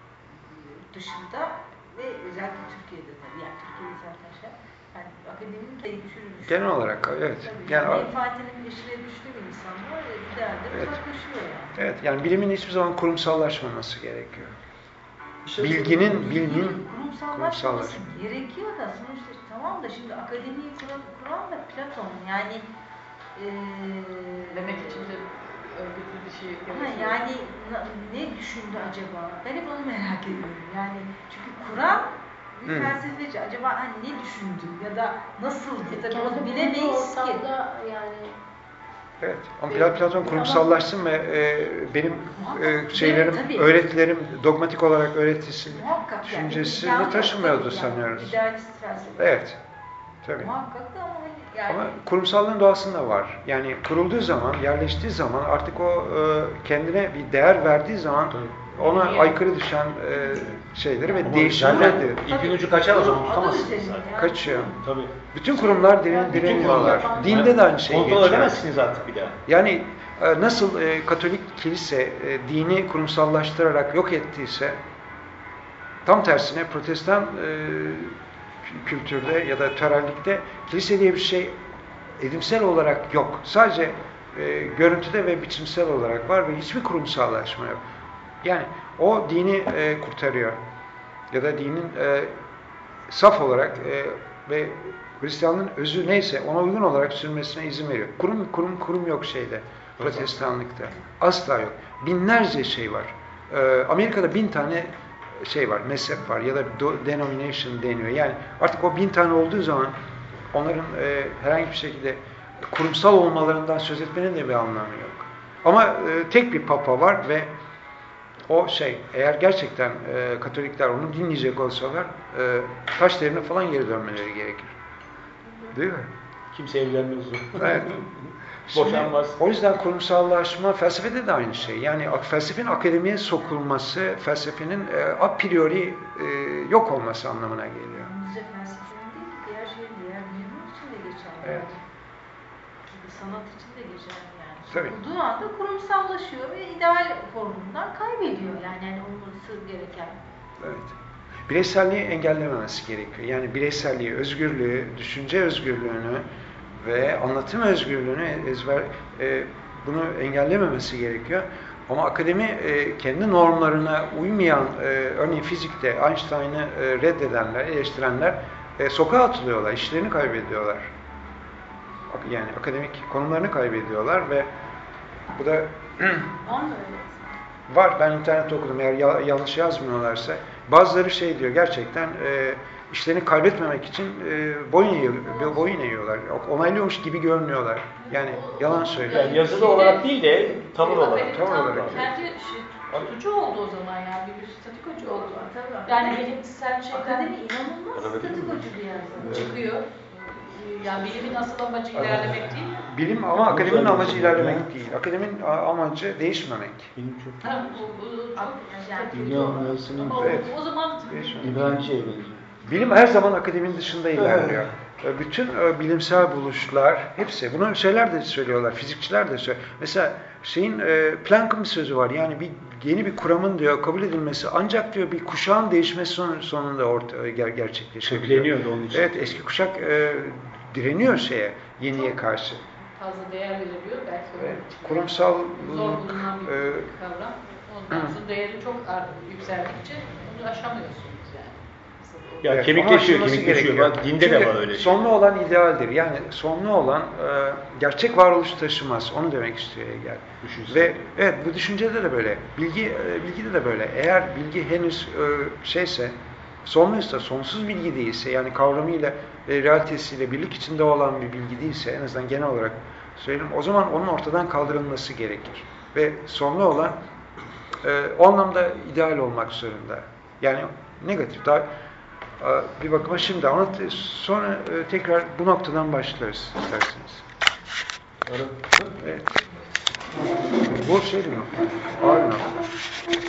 dışında ve özellikle Türkiye'de tabii yani Türkiye'de zaten şey yani akademinin de düşürülmüş. Genel olarak evet. Tabii, Yani, yani menfaatinin peşine düştüğü bir insanlar bir değerden evet. uzaklaşıyor yani. Evet, yani bilimin hiçbir zaman kurumsallaşmaması gerekiyor. Bir şey Bilginin, söyleyeyim. bilimin kurumsallaşması kurumsallaşması. gerekiyor da sonuçta tamam da şimdi akademiyi kuran, kuran da Platon yani eee Demek için de örgütlü bir şey Ha, gerekiyor. yani na- ne düşündü acaba? Ben hep onu merak ediyorum. Yani çünkü Kur'an bir Hı. felsefeci acaba hani ne düşündü ya da nasıl E, tabii kendi onu bulunduğu bilemeyiz ki. ortamda yani Evet. Ama Pla- Platon kurumsallaşsın ve e, benim e, şeylerim, Evet, tabii. öğretilerim dogmatik olarak öğretilsin Muhakkak yani. düşüncesini imkanı yok taşımıyordu tabii yani. sanıyoruz. İdealist felsefe. Evet. Tabii. Muhakkak da ama hani yani Ama kurumsallığın doğasında var. Yani kurulduğu zaman, yerleştiği zaman artık o e, kendine bir değer verdiği zaman ona aykırı düşen e, şeyleri ve Ama değişimleri zaten de ipin ucu kaçar o zaman Adı tutamazsınız üzerinde zaten. yani. kaçıyor. Tabii. Bütün kurumlar diren, Bütün direniyorlar. kurumlar- Dinde de aynı şey Kontrol geçiyor. edemezsiniz artık bir daha. Yani e, nasıl e, Katolik kilise e, dini kurumsallaştırarak yok ettiyse tam tersine Protestan e, kültürde ya da törellikte kilise diye bir şey edimsel olarak yok. Sadece e, görüntüde ve biçimsel olarak var ve hiçbir kurumsallaşma yok. Yani o dini e, kurtarıyor. Ya da dinin e, saf olarak e, ve Hristiyanlığın özü neyse ona uygun olarak sürmesine izin veriyor. Kurum kurum kurum yok şeyde. Protestanlıkta. Asla yok. Binlerce şey var. E, Amerika'da bin tane şey var, mezhep var ya da do- denomination deniyor. Yani artık o bin tane olduğu zaman onların e, herhangi bir şekilde kurumsal olmalarından söz etmenin de bir anlamı yok. Ama e, tek bir papa var ve o şey, eğer gerçekten e, Katolikler onu dinleyecek olsalar e, taş devrine falan geri dönmeleri gerekir. Değil mi? Kimse evlenmez. Evet. Boşanmaz. O yüzden kurumsallaşma felsefede de aynı şey. Yani ak- felsefenin akademiye sokulması, felsefenin e, a priori e, yok olması anlamına geliyor. Yalnızca felsefenin değil, diğer şeyin, diğer bilimler için de geçerli. Evet. Çünkü sanat için de geçerli yani. Tabii. Sokulduğu anda kurumsallaşıyor ve ideal formundan kaybediyor. Yani, yani olması gereken. Evet. Bireyselliği engellememesi gerekiyor. Yani bireyselliği, özgürlüğü, düşünce özgürlüğünü ve anlatım özgürlüğünü ezber e, bunu engellememesi gerekiyor. Ama akademi e, kendi normlarına uymayan, e, örneğin fizikte Einstein'ı e, reddedenler, eleştirenler e, sokağa atılıyorlar, işlerini kaybediyorlar. Yani akademik konumlarını kaybediyorlar ve bu da var mı öyle? var. Ben internette okudum. Eğer ya- yanlış yazmıyorlarsa. Bazıları şey diyor, gerçekten e, işlerini kaybetmemek için e, boyun, eğiyor, boyun eğiyorlar. Onaylıyormuş gibi görünüyorlar. Yani yalan söylüyor. Yani yazılı olarak değil de tavır olarak. Akademi Tavır tam olarak. kendi şey, tutucu oldu o zaman yani bir statikocu oldu. Tabii. Yani bilimsel şeyler Akademi inanılmaz Arada değil mi? statikocu bir yer zaten. çıkıyor. Yani bilimin asıl amacı ilerlemek değil mi? Bilim ama akademinin amacı ilerlemek değil. Akademinin a- amacı değişmemek. Benim çok Ha, bu, bu çok Yani Dünya anlayışının Ama Evet. o, o zaman Değişmemek. İbranice'ye benziyor. Bilim her zaman akademinin dışında ilerliyor. E, Bütün e, bilimsel buluşlar, hepsi. Bunu şeyler de söylüyorlar, fizikçiler de söylüyor. Mesela şeyin e, Planck'ın bir sözü var. Yani bir yeni bir kuramın diyor kabul edilmesi ancak diyor bir kuşağın değişmesi son- sonunda ortaya ger- gerçekleşebiliyor. kökleniyordu onun için. Evet, eski kuşak e, direniyor şeye, yeniye karşı. Fazla değer veriliyor belki. Evet, kurumsal Zor bulunan bir e, kavram. Ondan sonra değeri çok art, yükseldikçe onu aşamıyorsunuz yani. Ya Evet, kemikleşiyor, ama aşılması kemikleşiyor. gerekiyor. Bak dinde Çünkü de var öyle şey. sonlu olan idealdir. Yani sonlu olan e, gerçek varoluş taşımaz. Onu demek istiyor Hegel. Düşünsel. Ve evet bu düşüncede de böyle. Bilgi e, bilgide de böyle. Eğer bilgi henüz e, şeyse, sonluysa, sonsuz bilgi değilse, yani kavramıyla ve realitesiyle birlik içinde olan bir bilgi değilse, en azından genel olarak söyleyeyim, o zaman onun ortadan kaldırılması gerekir. Ve sonlu olan e, o anlamda ideal olmak zorunda. Yani negatif, daha bir bakıma şimdi ama sonra e, tekrar bu noktadan başlarız isterseniz. Evet. Bu şey mi? Ağır nokta.